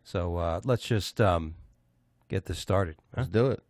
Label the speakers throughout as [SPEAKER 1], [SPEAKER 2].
[SPEAKER 1] So let's just get this started.
[SPEAKER 2] Let's do it.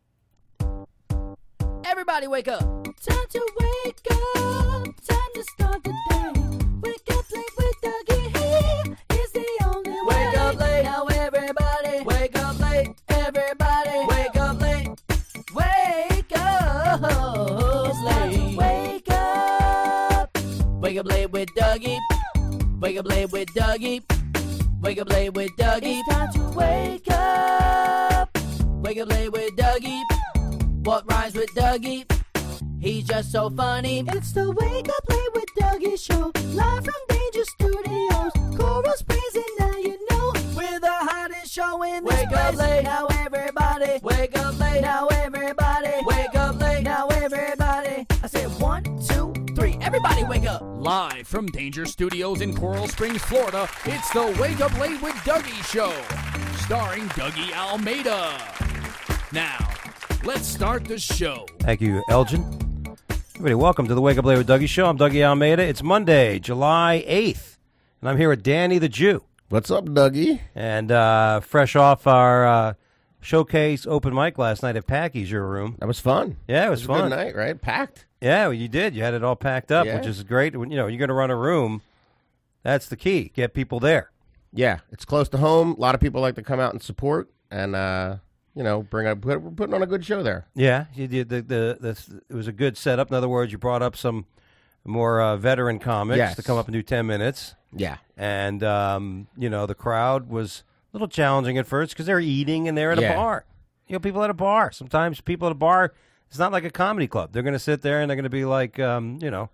[SPEAKER 3] Everybody wake up. Time to wake up. Time to start the day. Wake up late with Dougie. He is the only way. Wake up late. Now everybody. Wake up late. Everybody. Wake up late. Wake up late. Wake up. Wake up late with Dougie. Wake up late with Dougie. Wake up late with Dougie. It's time to wake up. Wake up late with Dougie. What rhymes with Dougie? He's just so funny. It's the Wake Up Late with Dougie show. Live from Danger Studios. Coral Springs and now you know. We're the hottest show in this place. Wake up late. Now everybody. Wake up late. Now everybody. Wake up late. Now everybody. I said 1, 2, 3. Everybody wake up.
[SPEAKER 4] Live from Danger Studios in Coral Springs, Florida, it's the Wake Up Late with Dougie show. Starring Dougie Almeida. Now, let's start the show.
[SPEAKER 1] Thank you, Elgin. Everybody, welcome to the Wake Up Late with Dougie show. I'm Dougie Almeida. It's Monday, July 8th, and I'm here with Danny the Jew.
[SPEAKER 2] What's up, Dougie?
[SPEAKER 1] And fresh off our showcase open mic last night at Packy's, your room.
[SPEAKER 2] That was fun.
[SPEAKER 1] Yeah, it was fun.
[SPEAKER 2] A good night, right? Packed.
[SPEAKER 1] Yeah, well, you did. You had it all packed up,
[SPEAKER 2] Yeah.
[SPEAKER 1] which is great. When, you're going to run a room, that's the key. Get people there.
[SPEAKER 2] Yeah, it's close to home. A lot of people like to come out and support, and we're putting on a good show there.
[SPEAKER 1] Yeah, you did. It was a good setup. In other words, you brought up some more veteran comics to come up and do 10 minutes.
[SPEAKER 2] Yeah,
[SPEAKER 1] And, the crowd was a little challenging at first because they're eating and they're at a bar. People at a bar. Sometimes people at a bar, it's not like a comedy club. They're going to sit there and they're going to be like, can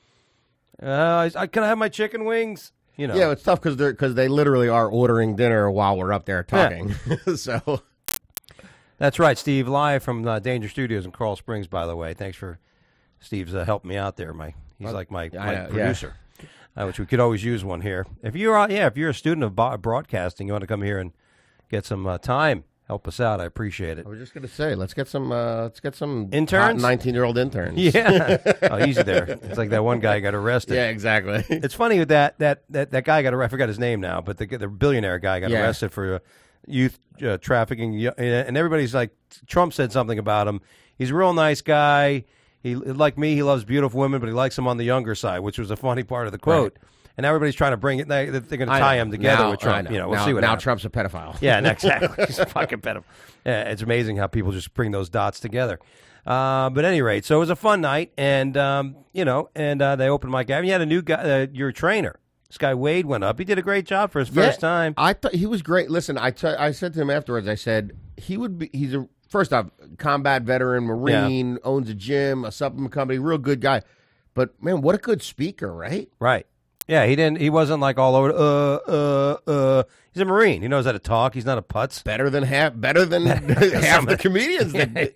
[SPEAKER 1] I have my chicken wings?
[SPEAKER 2] Yeah, it's tough because they literally are ordering dinner while we're up there talking. Yeah. So
[SPEAKER 1] that's right, Steve. Live from Danger Studios in Coral Springs. By the way, thanks for Steve's helping me out there. He's like my producer, which we could always use one here. If you're a student of broadcasting, you want to come here and get some time. Help us out. I appreciate it.
[SPEAKER 2] I was just going to say, let's get some
[SPEAKER 1] interns,
[SPEAKER 2] 19-year-old interns.
[SPEAKER 1] Yeah, easy there. It's like that one guy got arrested.
[SPEAKER 2] Yeah, exactly.
[SPEAKER 1] It's funny with that guy got arrested. I forgot his name now, but the billionaire guy got arrested for youth trafficking, and everybody's like, Trump said something about him. He's a real nice guy. He, like me, he loves beautiful women, but he likes them on the younger side, which was a funny part of the quote. Right. And everybody's trying to bring it. They're going to tie him together with Trump. We'll see what happens.
[SPEAKER 2] Now Trump's a pedophile.
[SPEAKER 1] Yeah, exactly. He's a fucking pedophile. Yeah, it's amazing how people just bring those dots together. But at any rate, so it was a fun night, and they opened my guy. You had a new guy, your trainer. This guy Wade went up. He did a great job for his first time.
[SPEAKER 2] I thought he was great. Listen, I said to him afterwards. I said he's a first off combat veteran, Marine, owns a gym, a supplement company, real good guy. But man, what a good speaker, right?
[SPEAKER 1] Right. Yeah, he wasn't like all over. He's a Marine. He knows how to talk. He's not a putz.
[SPEAKER 2] Better than half the comedians.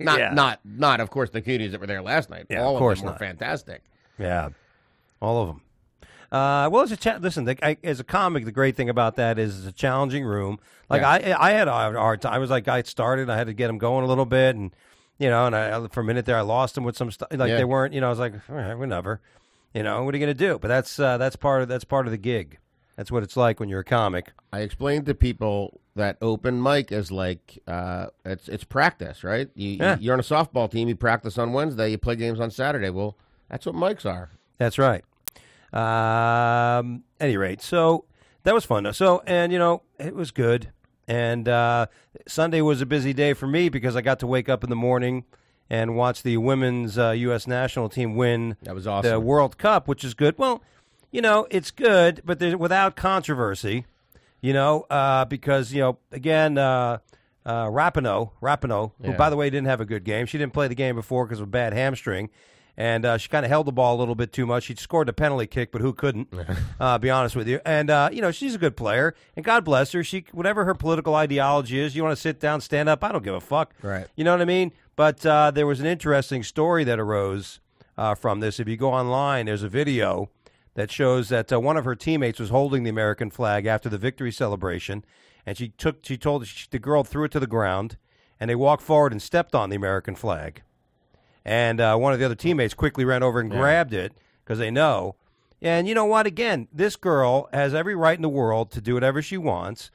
[SPEAKER 2] Not of course the comedians that were there last night.
[SPEAKER 1] Yeah,
[SPEAKER 2] all
[SPEAKER 1] of course
[SPEAKER 2] them were
[SPEAKER 1] not.
[SPEAKER 2] fantastic.
[SPEAKER 1] Yeah, all of them. Well, listen. As a comic, the great thing about that is it's a challenging room. Like I had a hard time. I was like, I started. I had to get him going a little bit, and and for a minute there, I lost him with some stuff. Like they weren't. I was like, all right, whatever. What are you going to do? But that's part of the gig. That's what it's like when you're a comic.
[SPEAKER 2] I explained to people that open mic is like it's practice, right? You're on a softball team. You practice on Wednesday. You play games on Saturday. Well, that's what mics are.
[SPEAKER 1] That's right. Any rate, so that was fun. So it was good. And Sunday was a busy day for me because I got to wake up in the morning and watch the women's U.S. national team win
[SPEAKER 2] that was awesome.
[SPEAKER 1] The World Cup, which is good. Well, it's good, but without controversy, because, again, Rapinoe, who, by the way, didn't have a good game. She didn't play the game before because of a bad hamstring, and she kind of held the ball a little bit too much. She scored a penalty kick, but who couldn't, be honest with you. And, she's a good player, and God bless her. She, whatever her political ideology is, you want to sit down, stand up, I don't give a fuck.
[SPEAKER 2] Right.
[SPEAKER 1] You know what I mean? But there was an interesting story that arose from this. If you go online, there's a video that shows that one of her teammates was holding the American flag after the victory celebration, and the girl threw it to the ground, and they walked forward and stepped on the American flag. And one of the other teammates quickly ran over and grabbed it because they know. And you know what? Again, this girl has every right in the world to do whatever she wants.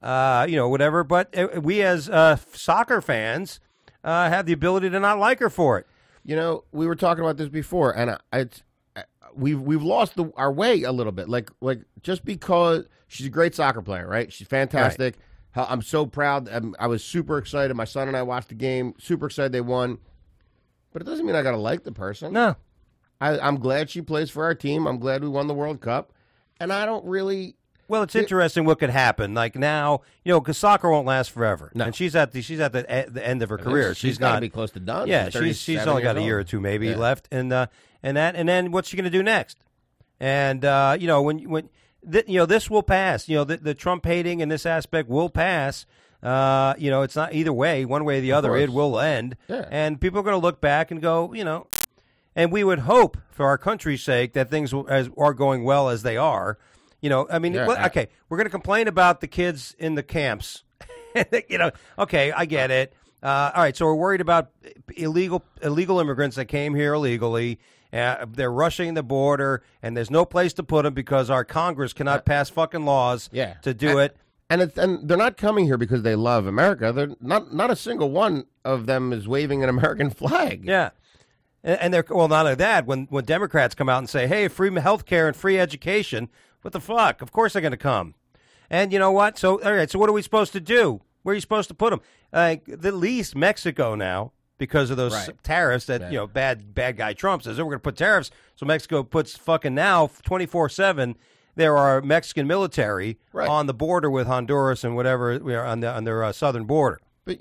[SPEAKER 1] whatever. But we as soccer fans have the ability to not like her for it.
[SPEAKER 2] You know, we were talking about this before, and we've lost our way a little bit. Like just because she's a great soccer player, right? She's fantastic. Right. I'm so proud. I was super excited. My son and I watched the game. Super excited they won. But it doesn't mean I got to like the person.
[SPEAKER 1] No.
[SPEAKER 2] I'm glad she plays for our team. I'm glad we won the World Cup. And I don't really...
[SPEAKER 1] Well, it's interesting what could happen. Like now, because soccer won't last forever.
[SPEAKER 2] No.
[SPEAKER 1] And she's at the end of her career.
[SPEAKER 2] She's got to be close to done.
[SPEAKER 1] Yeah, she's only got a year or two maybe left. And then what's she going to do next? And, when this will pass. The Trump hating in this aspect will pass. It's not either way, one way or the other. It will end.
[SPEAKER 2] Yeah.
[SPEAKER 1] And people are going to look back and go, and we would hope for our country's sake that things are going well as they are. Okay, we're going to complain about the kids in the camps. Okay, I get it. All right, so we're worried about illegal immigrants that came here illegally. They're rushing the border, and there's no place to put them because our Congress cannot pass fucking laws to do it.
[SPEAKER 2] And they're not coming here because they love America. They're not a single one of them is waving an American flag.
[SPEAKER 1] Yeah. And they're, well, not only that, when Democrats come out and say, hey, free health care and free education, what the fuck? Of course they're going to come. And you know what? So, all right, so what are we supposed to do? Where are you supposed to put them? At least Mexico now, because of those tariffs that, bad guy Trump says, we're going to put tariffs. So Mexico puts fucking now 24/7. There are Mexican military on the border with Honduras and whatever on their southern border.
[SPEAKER 2] But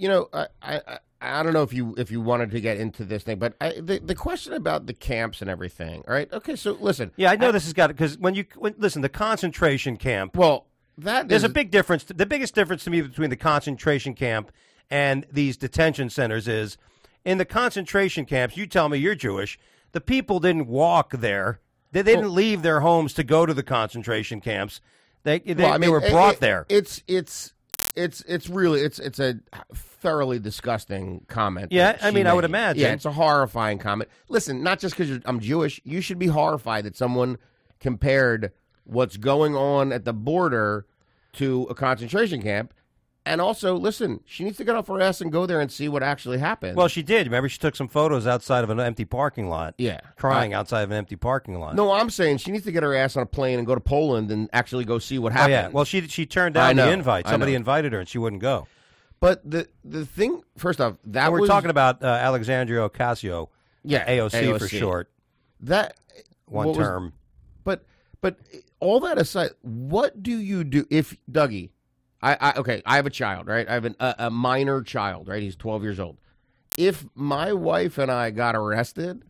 [SPEAKER 2] I don't know if you wanted to get into this thing, but the question about the camps and everything. All right, okay. So listen.
[SPEAKER 1] Yeah, I know this has got it because listen, the concentration camp.
[SPEAKER 2] Well,
[SPEAKER 1] there's a big difference. The biggest difference to me between the concentration camp and these detention centers is in the concentration camps. You tell me you're Jewish. The people didn't walk there. They didn't leave their homes to go to the concentration camps. They were brought there.
[SPEAKER 2] It's really a thoroughly disgusting comment.
[SPEAKER 1] Yeah, I would imagine.
[SPEAKER 2] Yeah, it's a horrifying comment. Listen, not just because I'm Jewish, you should be horrified that someone compared what's going on at the border to a concentration camp. And also, listen, she needs to get off her ass and go there and see what actually happened.
[SPEAKER 1] Well, she did. Remember, she took some photos outside of an empty parking lot.
[SPEAKER 2] Yeah.
[SPEAKER 1] Crying outside of an empty parking lot.
[SPEAKER 2] No, I'm saying she needs to get her ass on a plane and go to Poland and actually go see what happened.
[SPEAKER 1] Oh, yeah. Well, she turned down the invite. Somebody invited her and she wouldn't go.
[SPEAKER 2] But the thing, first off,
[SPEAKER 1] we're talking about Alexandria Ocasio. Yeah. AOC for short.
[SPEAKER 2] That
[SPEAKER 1] one term.
[SPEAKER 2] But all that aside, what do you do if, Dougie, I have a child, right? I have a minor child, right? He's 12 years old. If my wife and I got arrested,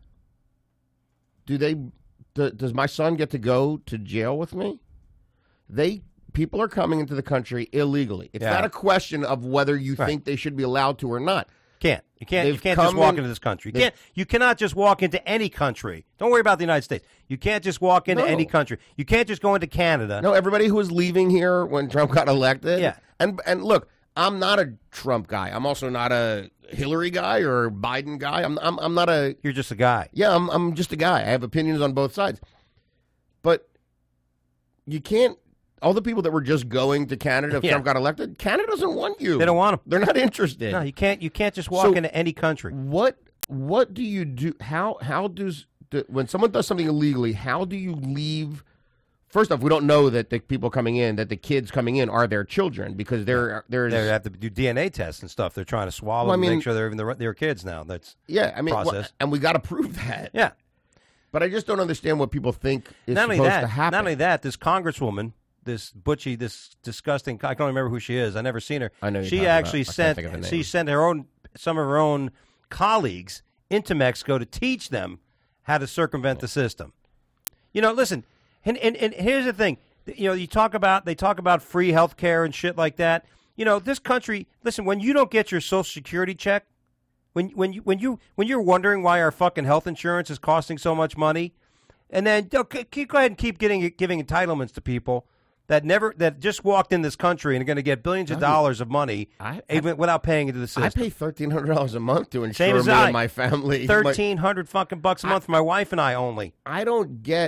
[SPEAKER 2] does my son get to go to jail with me? People are coming into the country illegally. It's not a question of whether you think they should be allowed to or not.
[SPEAKER 1] You can't just walk into this country. You cannot just walk into any country. Don't worry about the United States. You can't just walk into any country. You can't just go into Canada.
[SPEAKER 2] No, everybody who was leaving here when Trump got elected. Yeah. And look, I'm not a Trump guy. I'm also not a Hillary guy or Biden guy. I'm not a...
[SPEAKER 1] You're just a guy.
[SPEAKER 2] Yeah, I'm just a guy. I have opinions on both sides. But you can't... All the people that were just going to Canada if Trump got elected, Canada doesn't want you.
[SPEAKER 1] They don't want them.
[SPEAKER 2] They're not interested.
[SPEAKER 1] No, you can't just walk into any country.
[SPEAKER 2] What do you do? How does when someone does something illegally? How do you leave? First off, we don't know that the people coming in, that the kids coming in are their children because they
[SPEAKER 1] have to do DNA tests and stuff. They're trying to swallow them, make sure they're even their kids now. That's process.
[SPEAKER 2] And we got to prove that.
[SPEAKER 1] Yeah,
[SPEAKER 2] but I just don't understand what people think is supposed to happen.
[SPEAKER 1] Not only that, this congresswoman. This Butchie, this disgusting. I can't remember who she is. I never seen her.
[SPEAKER 2] I know.
[SPEAKER 1] She actually sent some of her own colleagues into Mexico to teach them how to circumvent the system. Listen, and here's the thing. They talk about free health care and shit like that. This country. Listen, when you don't get your Social Security check, when you're wondering why our fucking health insurance is costing so much money, and then go ahead and keep giving entitlements to people that just walked in this country and are going to get billions of dollars of money even without paying into the system.
[SPEAKER 2] I pay $1,300 a month to insure me and my family.
[SPEAKER 1] $1,300 fucking bucks a month for my wife and I only.
[SPEAKER 2] I don't get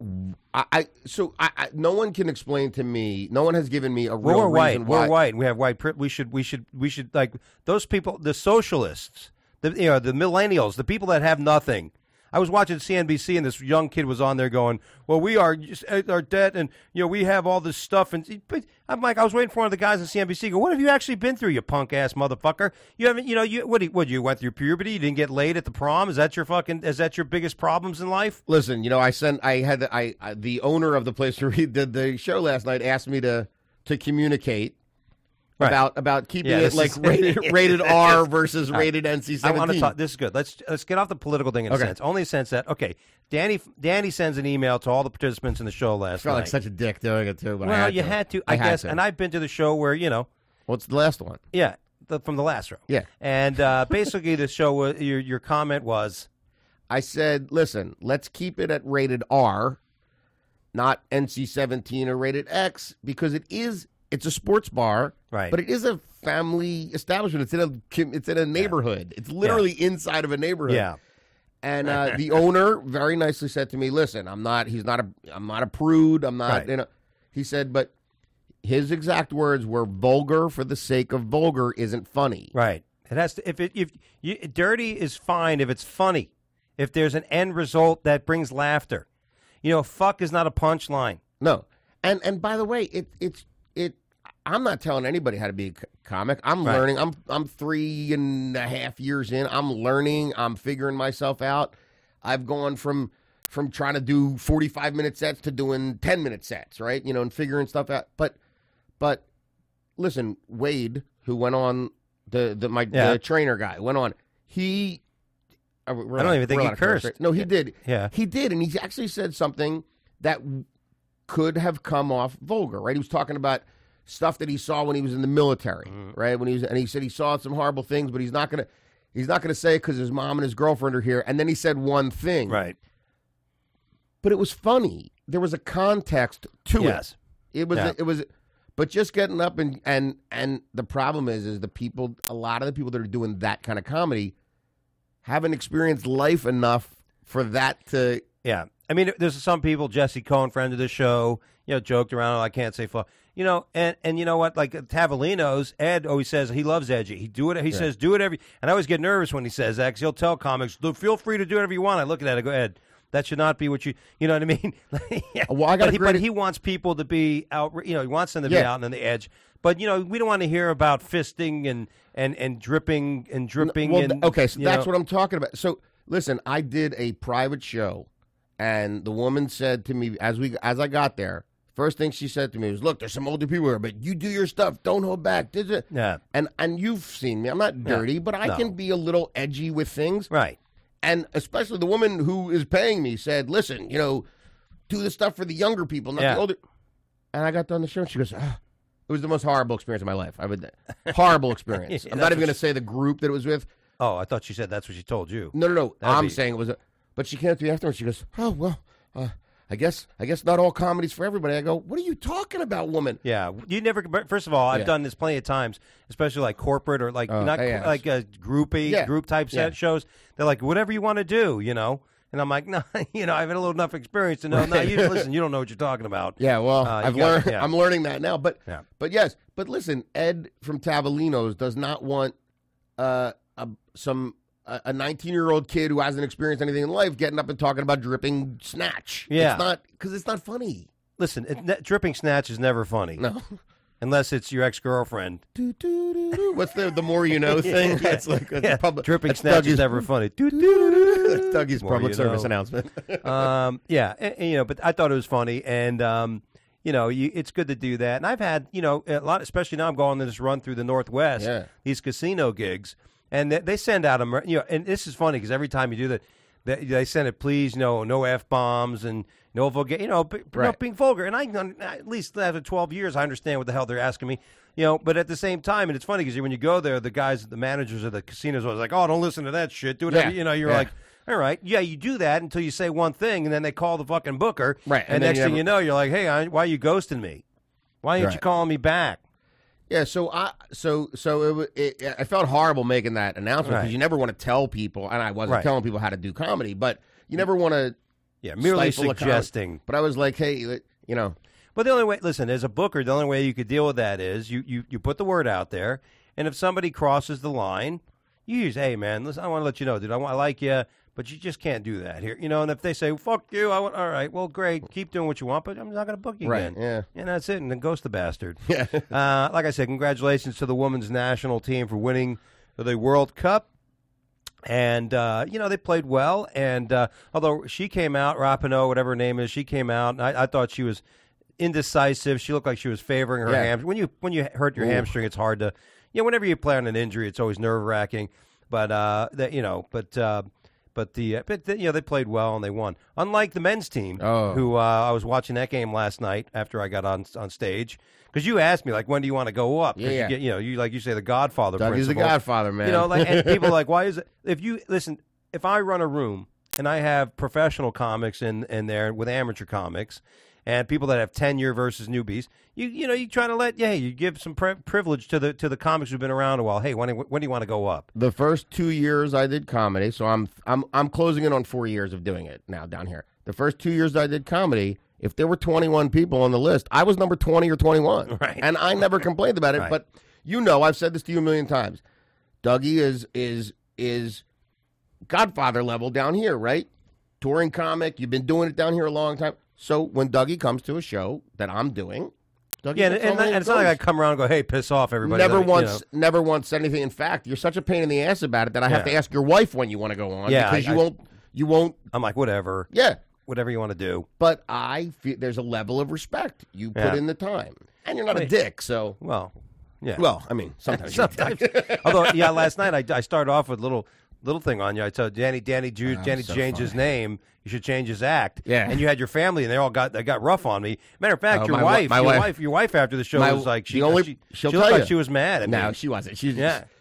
[SPEAKER 2] no one can explain to me. No one has given me a real
[SPEAKER 1] We're white.
[SPEAKER 2] reason why.
[SPEAKER 1] We're white. We have white. We should like those people. The socialists. The millennials. The people that have nothing. I was watching CNBC and this young kid was on there going, "Well, we are our debt, and we have all this stuff." And but I'm like, I was waiting for one of the guys on CNBC. Go, what have you actually been through, you punk ass motherfucker? You haven't, you went through puberty? You didn't get laid at the prom? Is that your biggest problems in life?
[SPEAKER 2] Listen, the owner of the place where we did the show last night asked me to communicate.
[SPEAKER 1] Right.
[SPEAKER 2] About keeping it like rated R versus rated NC-17.
[SPEAKER 1] I want to talk. This is good. Let's get off the political thing in a sense. Only a sense that Danny sends an email to all the participants in the show last night.
[SPEAKER 2] I felt like such a dick doing it too. But
[SPEAKER 1] well, you had to, I guess. And I've been to the show where
[SPEAKER 2] What's the last one?
[SPEAKER 1] Yeah, from the last row.
[SPEAKER 2] Yeah,
[SPEAKER 1] and basically the show was your comment was,
[SPEAKER 2] I said, listen, let's keep it at rated R, not NC-17 or rated X, because it's a sports bar,
[SPEAKER 1] right?
[SPEAKER 2] But it is a family establishment. It's in a neighborhood. It's literally inside of a neighborhood.
[SPEAKER 1] Yeah.
[SPEAKER 2] And the owner very nicely said to me, "Listen, I'm not a prude. I'm not.
[SPEAKER 1] Right.
[SPEAKER 2] He said, but his exact words were, "Vulgar for the sake of vulgar isn't funny."
[SPEAKER 1] Right. It has to. Dirty is fine if it's funny. If there's an end result that brings laughter, fuck is not a punchline.
[SPEAKER 2] No. And by the way, it. I'm not telling anybody how to be a comic. I'm learning. I'm 3.5 years in. I'm learning. I'm figuring myself out. I've gone from trying to do 45-minute sets to doing 10-minute sets, right? And figuring stuff out. But listen, Wade, who went on the trainer guy went on. I don't
[SPEAKER 1] even think he cursed.
[SPEAKER 2] Right? No, he did.
[SPEAKER 1] Yeah,
[SPEAKER 2] he did, and he actually said something that could have come off vulgar, right? He was talking about stuff that he saw when he was in the military, right? And he said he saw some horrible things, but he's not gonna say it because his mom and his girlfriend are here. And then he said one thing,
[SPEAKER 1] right?
[SPEAKER 2] But it was funny. There was a context to it. It was. But just getting up and the problem is a lot of the people that are doing that kind of comedy haven't experienced life enough for that to.
[SPEAKER 1] Yeah. I mean, there's some people, Jesse Cohen, friend of the show, joked around, I can't say fuck. And you know what? Like Tavolino's, Ed always says he loves edgy. He says, do it every. And I always get nervous when he says that because he'll tell comics, feel free to do whatever you want. I look at that, I go, Ed, that should not be what you know what I mean? Yeah.
[SPEAKER 2] Well,
[SPEAKER 1] but he wants people to be out, he wants them to be out on the edge. But, we don't want to hear about fisting and dripping and dripping.
[SPEAKER 2] Okay, so that's what I'm talking about. So, listen, I did a private show, and the woman said to me, as I got there, first thing she said to me was, "Look, there's some older people here, but you do your stuff. Don't hold back."
[SPEAKER 1] Yeah.
[SPEAKER 2] And you've seen me. I'm not dirty, but I can be a little edgy with things.
[SPEAKER 1] Right.
[SPEAKER 2] And especially the woman who is paying me said, "Listen, do the stuff for the younger people, not the older." And I got done the show, and she goes, "Ah." It was the most horrible experience of my life. Horrible experience. I'm not even going to say the group that it was with.
[SPEAKER 1] Oh, I thought she said that's what she told you.
[SPEAKER 2] No. I'm saying it was but she came up to me afterwards. She goes, "Oh, well, I guess not all comedy's for everybody." I go, "What are you talking about, woman?"
[SPEAKER 1] Yeah, you never. First of all, I've done this plenty of times, especially like corporate or like like group type set shows. They're like, "Whatever you want to do," And I'm like, no, I've had a little enough experience to know. No, you listen, you don't know what you're talking about.
[SPEAKER 2] Yeah, well, I've learned. Yeah. I'm learning that now. But yes, but listen, Ed from Tavolino's does not want a 19-year-old kid who hasn't experienced anything in life getting up and talking about dripping snatch.
[SPEAKER 1] Yeah,
[SPEAKER 2] it's not because it's not funny.
[SPEAKER 1] Listen, dripping snatch is never funny.
[SPEAKER 2] No.
[SPEAKER 1] Unless it's your ex-girlfriend.
[SPEAKER 2] What's the more you know thing? That's like
[SPEAKER 1] dripping snatch is never funny.
[SPEAKER 2] That's Dougie's public service announcement.
[SPEAKER 1] But I thought it was funny, and it's good to do that. And I've had a lot, especially now I'm going on this run through the Northwest. Yeah. These casino gigs, and they send out them. And this is funny because every time you do that, they send it, please, no F-bombs and no vulgar, being vulgar. And I, at least after 12 years, I understand what the hell they're asking me, but at the same time, and it's funny because when you go there, the managers of the casinos are like, "Oh, don't listen to that shit. Do whatever." You're like, all right, you do that until you say one thing, and then they call the fucking booker.
[SPEAKER 2] Right.
[SPEAKER 1] And next thing you know, you're like, "Hey, why are you ghosting me? Why aren't you calling me back?"
[SPEAKER 2] Yeah, so I felt horrible making that announcement because you never want to tell people, and I wasn't telling people how to do comedy, but you never want to
[SPEAKER 1] Yeah, merely
[SPEAKER 2] stifle a
[SPEAKER 1] suggesting.
[SPEAKER 2] But I was like, hey, you know.
[SPEAKER 1] But the only way, listen, as a booker, the only way you could deal with that is you put the word out there, and if somebody crosses the line, you use, hey, man, listen, I want to let you know, dude, I like you, but you just can't do that here. You know, and if they say, fuck you, all right, well, great, keep doing what you want, but I'm not going to book you again.
[SPEAKER 2] Yeah.
[SPEAKER 1] And that's it, and then ghost the bastard.
[SPEAKER 2] Yeah.
[SPEAKER 1] Like I said, congratulations to the women's national team for winning the World Cup. And, they played well. And although she came out, Rapinoe, whatever her name is, she came out, and I thought she was indecisive. She looked like she was favoring her hamstring. When you hurt your hamstring, it's hard to, whenever you play on an injury, it's always nerve-wracking. But, they played well and they won. Unlike the men's team, who I was watching that game last night after I got on stage. Because you asked me, like, when do you want to go up?
[SPEAKER 2] Yeah.
[SPEAKER 1] You say the Godfather
[SPEAKER 2] Doug,
[SPEAKER 1] principle.
[SPEAKER 2] he's the Godfather, man.
[SPEAKER 1] And people are like, why is it? If I run a room and I have professional comics in there with amateur comics and people that have tenure versus newbies, you try to you give some privilege to the comics who've been around a while. Hey, when do you want to go up?
[SPEAKER 2] The first 2 years I did comedy, so I'm closing in on 4 years of doing it now down here. The first 2 years I did comedy, if there were 21 people on the list, I was number 20 or 21.
[SPEAKER 1] Right.
[SPEAKER 2] And I never complained about it.
[SPEAKER 1] Right.
[SPEAKER 2] But I've said this to you a million times. Dougie is Godfather level down here, right? Touring comic, you've been doing it down here a long time. So when Dougie comes to a show that I'm doing, Dougie
[SPEAKER 1] and it's not like I come around and go, hey, piss off, everybody.
[SPEAKER 2] Never once said anything. In fact, you're such a pain in the ass about it that I have to ask your wife when you want to go on.
[SPEAKER 1] Yeah,
[SPEAKER 2] because you won't.
[SPEAKER 1] I'm like, whatever.
[SPEAKER 2] Yeah.
[SPEAKER 1] Whatever you want to do.
[SPEAKER 2] But I feel there's a level of respect. You put in the time. And you're not a dick, so.
[SPEAKER 1] Well, yeah.
[SPEAKER 2] Well, I mean, sometimes.
[SPEAKER 1] Although, last night I started off with little thing on you. I told Danny changed his name. You should change his act.
[SPEAKER 2] Yeah.
[SPEAKER 1] And you had your family, and they got rough on me. Matter of fact, your wife after the show was like, she looked like she was mad at me.
[SPEAKER 2] No, she wasn't. She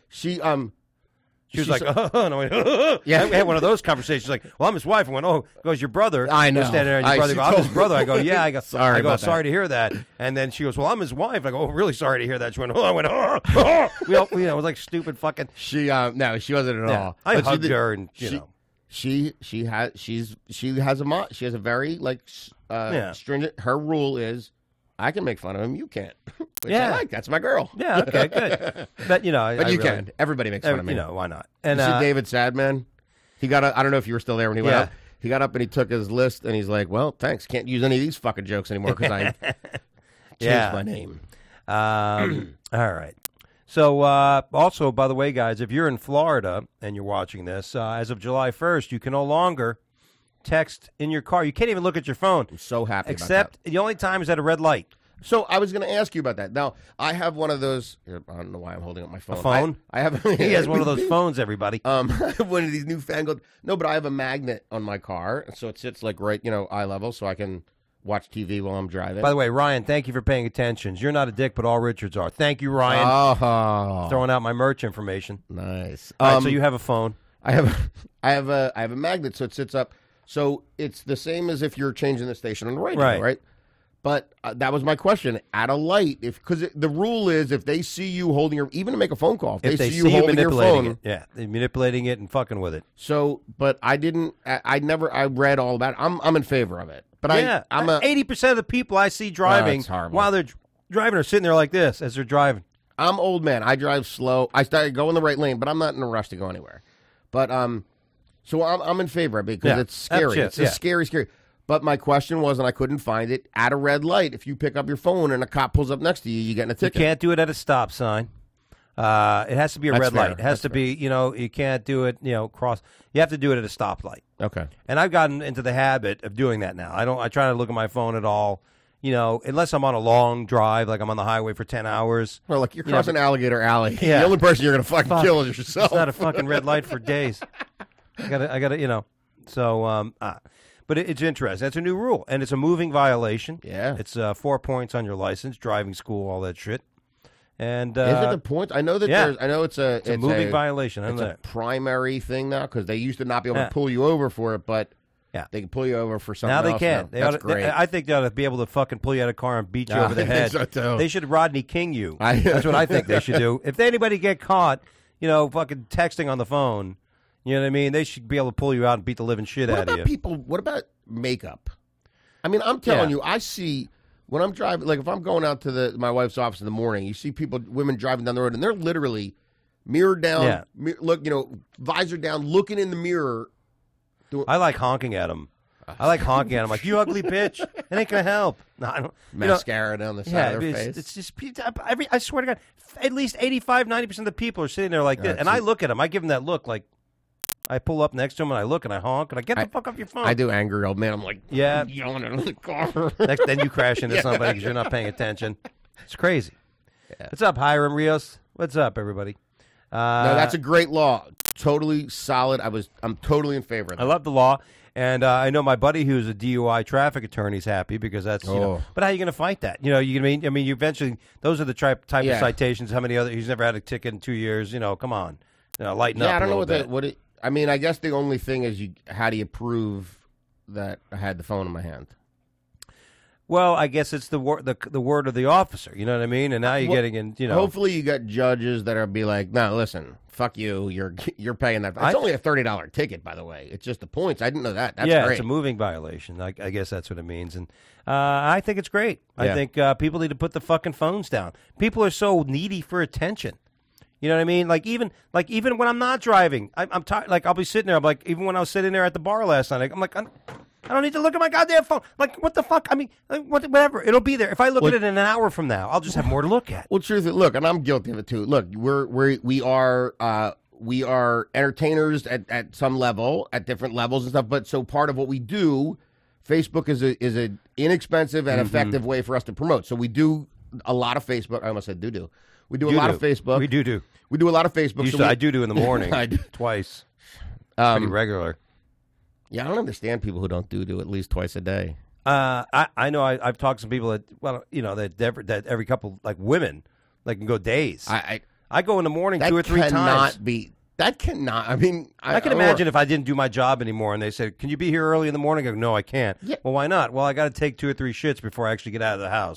[SPEAKER 1] was like, oh, no, yeah. I had one of those conversations. Like, well, I'm his wife. I went, oh, goes your brother.
[SPEAKER 2] I know.
[SPEAKER 1] Standing there, and your brother goes, I'm his brother. I go, yeah. I go, sorry
[SPEAKER 2] to
[SPEAKER 1] hear that. And then she goes, well, I'm his wife. I go, oh, really sorry to hear that. She went, oh, I went, oh. It was like stupid fucking.
[SPEAKER 2] No, she wasn't at all.
[SPEAKER 1] I hugged her, and
[SPEAKER 2] she has a very stringent. Her rule is, I can make fun of him. You can't. Which I like. That's my girl.
[SPEAKER 1] Yeah. Okay. Good. But
[SPEAKER 2] you can. Everybody makes fun of me.
[SPEAKER 1] Why not? And
[SPEAKER 2] you see David Sadman? He got. I don't know if you were still there when he went up. He got up and he took his list and he's like, "Well, thanks. Can't use any of these fucking jokes anymore because I changed my name."
[SPEAKER 1] All right. So, also, by the way, guys, if you're in Florida and you're watching this, as of July 1st, you can no longer text in your car. You can't even look at your phone.
[SPEAKER 2] I'm so happy
[SPEAKER 1] Except
[SPEAKER 2] about that.
[SPEAKER 1] The only time is at a red light.
[SPEAKER 2] So I was going to ask you about that. Now, I have one of those. I don't know why I'm holding up my phone.
[SPEAKER 1] A phone?
[SPEAKER 2] I have.
[SPEAKER 1] He has one of those phones, everybody.
[SPEAKER 2] I have one of these newfangled. No, but I have a magnet on my car, so it sits like right, eye level, so I can watch TV while I'm driving.
[SPEAKER 1] By the way, Ryan, thank you for paying attention. You're not a dick, but all Richards are. Thank you, Ryan.
[SPEAKER 2] Oh,
[SPEAKER 1] throwing out my merch information.
[SPEAKER 2] Nice.
[SPEAKER 1] All right, so you have a phone.
[SPEAKER 2] I have a magnet, so it sits up. So it's the same as if you're changing the station on the radio, right? But that was my question. At a light, because the rule is if they see you holding even to make a phone call, if they see you holding your phone,
[SPEAKER 1] they're manipulating it and fucking with it.
[SPEAKER 2] So, but I didn't. I read all about it. I'm in favor of it. But I'm
[SPEAKER 1] 80% of the people I see driving while they're driving are sitting there like this as they're driving.
[SPEAKER 2] I'm old man. I drive slow. I started going the right lane, but I'm not in a rush to go anywhere. But so I'm in favor of it because it's scary. It's scary. But my question was, and I couldn't find it, at a red light, if you pick up your phone and a cop pulls up next to you, you get in a ticket.
[SPEAKER 1] You can't do it at a stop sign. It has to be a red light. It has to be, you can't do it, cross. You have to do it at a stoplight.
[SPEAKER 2] Okay.
[SPEAKER 1] And I've gotten into the habit of doing that now. I try not to look at my phone at all, unless I'm on a long drive, like I'm on the highway for 10 hours.
[SPEAKER 2] Well, like you're crossing Alligator Alley. Yeah. The only person you're going to fucking kill is yourself.
[SPEAKER 1] It's not a fucking red light for days. I gotta, so, but it's interesting. That's a new rule, and it's a moving violation.
[SPEAKER 2] Yeah.
[SPEAKER 1] It's 4 points on your license, driving school, all that shit. And
[SPEAKER 2] is it a point? I know that there's. I know it's a
[SPEAKER 1] moving violation.
[SPEAKER 2] It's a primary thing now because they used to not be able to pull you over for it, but they can pull you over for something.
[SPEAKER 1] Now they
[SPEAKER 2] else
[SPEAKER 1] can.
[SPEAKER 2] That's great.
[SPEAKER 1] I think they ought to be able to fucking pull you out of the car and beat you over the head.
[SPEAKER 2] So
[SPEAKER 1] they should Rodney King you. That's what I think they should do. If anybody get caught, fucking texting on the phone. You know what I mean? They should be able to pull you out and beat the living shit out of you.
[SPEAKER 2] What about makeup. I mean, I'm telling
[SPEAKER 1] Yeah.
[SPEAKER 2] you, I see when I'm driving, like if I'm going out to my wife's office in the morning, you see women driving down the road, and they're literally mirror down, look, visor down, looking in the mirror.
[SPEAKER 1] I like honking at them. I like honking at them like, you ugly bitch. It ain't going to help. No, I don't.
[SPEAKER 2] Mascara down the side of their face.
[SPEAKER 1] It's just, I swear to God, at least 85, 90% of the people are sitting there like this. And I look at them. I give them that look like, I pull up next to them and I look and I honk and I get the fuck off your phone.
[SPEAKER 2] I do angry old man. I'm like, yelling at the car.
[SPEAKER 1] Then you crash into somebody because you're not paying attention. It's crazy. Yeah. What's up, Hiram Rios? What's up, everybody?
[SPEAKER 2] No, that's a great law. Totally solid. I'm totally in favor of that.
[SPEAKER 1] I love the law. And I know my buddy who's a DUI traffic attorney is happy because that's, but how are you going to fight that? You eventually, those are the type of citations. How many other, he's never had a ticket in 2 years. Come on. Lighten up
[SPEAKER 2] I don't know
[SPEAKER 1] what
[SPEAKER 2] I mean, I guess the only thing is how do you prove that I had the phone in my hand?
[SPEAKER 1] Well, I guess it's the word of the officer. You know what I mean? And now you're getting in.
[SPEAKER 2] Hopefully, you got judges that are be like, no, listen, fuck you. You're paying that. It's only a $30 ticket, by the way. It's just the points. I didn't know that. That's great.
[SPEAKER 1] It's a moving violation. I guess that's what it means. And I think it's great. I think people need to put the fucking phones down. People are so needy for attention. You know what I mean? Like even when I'm not driving, I'm tired. Like I'll be sitting there. I'm like, even when I was sitting there at the bar last night, I'm like, I don't need to look at my goddamn phone. Like, what the fuck? I mean, whatever. It'll be there. If I look at it in an hour from now, I'll just have more to look at.
[SPEAKER 2] Well, truthfully, look, and I'm guilty of it too. Look, we are entertainers at some level, at different levels and stuff. But so part of what we do, Facebook is a inexpensive and effective way for us to promote. So we do a lot of Facebook. I almost said do. We do a lot of Facebook.
[SPEAKER 1] We do.
[SPEAKER 2] We do a lot of Facebook.
[SPEAKER 1] I do in the morning.
[SPEAKER 2] I do.
[SPEAKER 1] Twice. Pretty regular.
[SPEAKER 2] Yeah, I don't understand people who don't do at least twice a day.
[SPEAKER 1] I know I've talked to some people that every couple, like women, like can go days. I go in the morning 2 or 3 times.
[SPEAKER 2] That cannot. I mean,
[SPEAKER 1] I can imagine if I didn't do my job anymore and they said, "Can you be here early in the morning?" I go, "No, I can't." Yeah. Well, why not? Well, I got to take 2 or 3 shits before I actually get out of the house.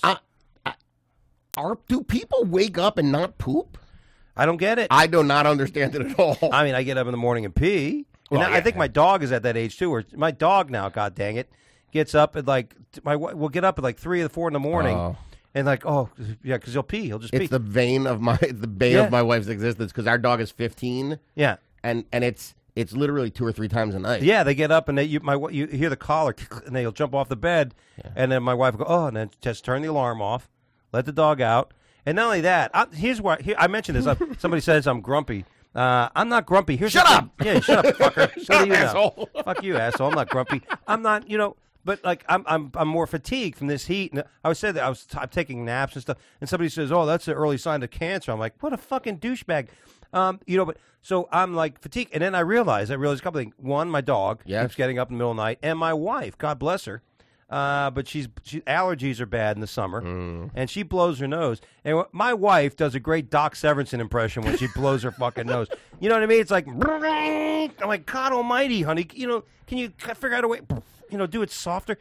[SPEAKER 2] Do people wake up and not poop?
[SPEAKER 1] I don't get it.
[SPEAKER 2] I do not understand it at all.
[SPEAKER 1] I mean, I get up in the morning and pee. I think my dog is at that age too. Where my dog now, god dang it, gets up at we'll get up at 3 or 4 in the morning, and because he'll pee. He'll just pee.
[SPEAKER 2] It's the bane of my wife's existence because our dog is 15.
[SPEAKER 1] Yeah,
[SPEAKER 2] and it's literally 2 or 3 times a night.
[SPEAKER 1] Yeah, they get up and you hear the collar and they'll jump off the bed, and then my wife will go, and then just turn the alarm off, let the dog out, and not only that, I mentioned this. Somebody says I'm grumpy. I'm not grumpy.
[SPEAKER 2] Shut up!
[SPEAKER 1] Yeah, shut up, fucker.
[SPEAKER 2] Shut up, asshole.
[SPEAKER 1] Fuck you, asshole. I'm not grumpy. I'm not, but I'm more fatigued from this heat. And I was saying that I'm taking naps and stuff, and somebody says, "Oh, that's an early sign of cancer." I'm like, what a fucking douchebag. But so I'm like fatigued, and then I realized a couple things. One, my dog keeps getting up in the middle of the night, and my wife, God bless her. But she allergies are bad in the summer, and she blows her nose. And my wife does a great Doc Severinsen impression when she blows her fucking nose. You know what I mean? It's like, I'm like, God Almighty, honey. Can you figure out a way? Do it softer.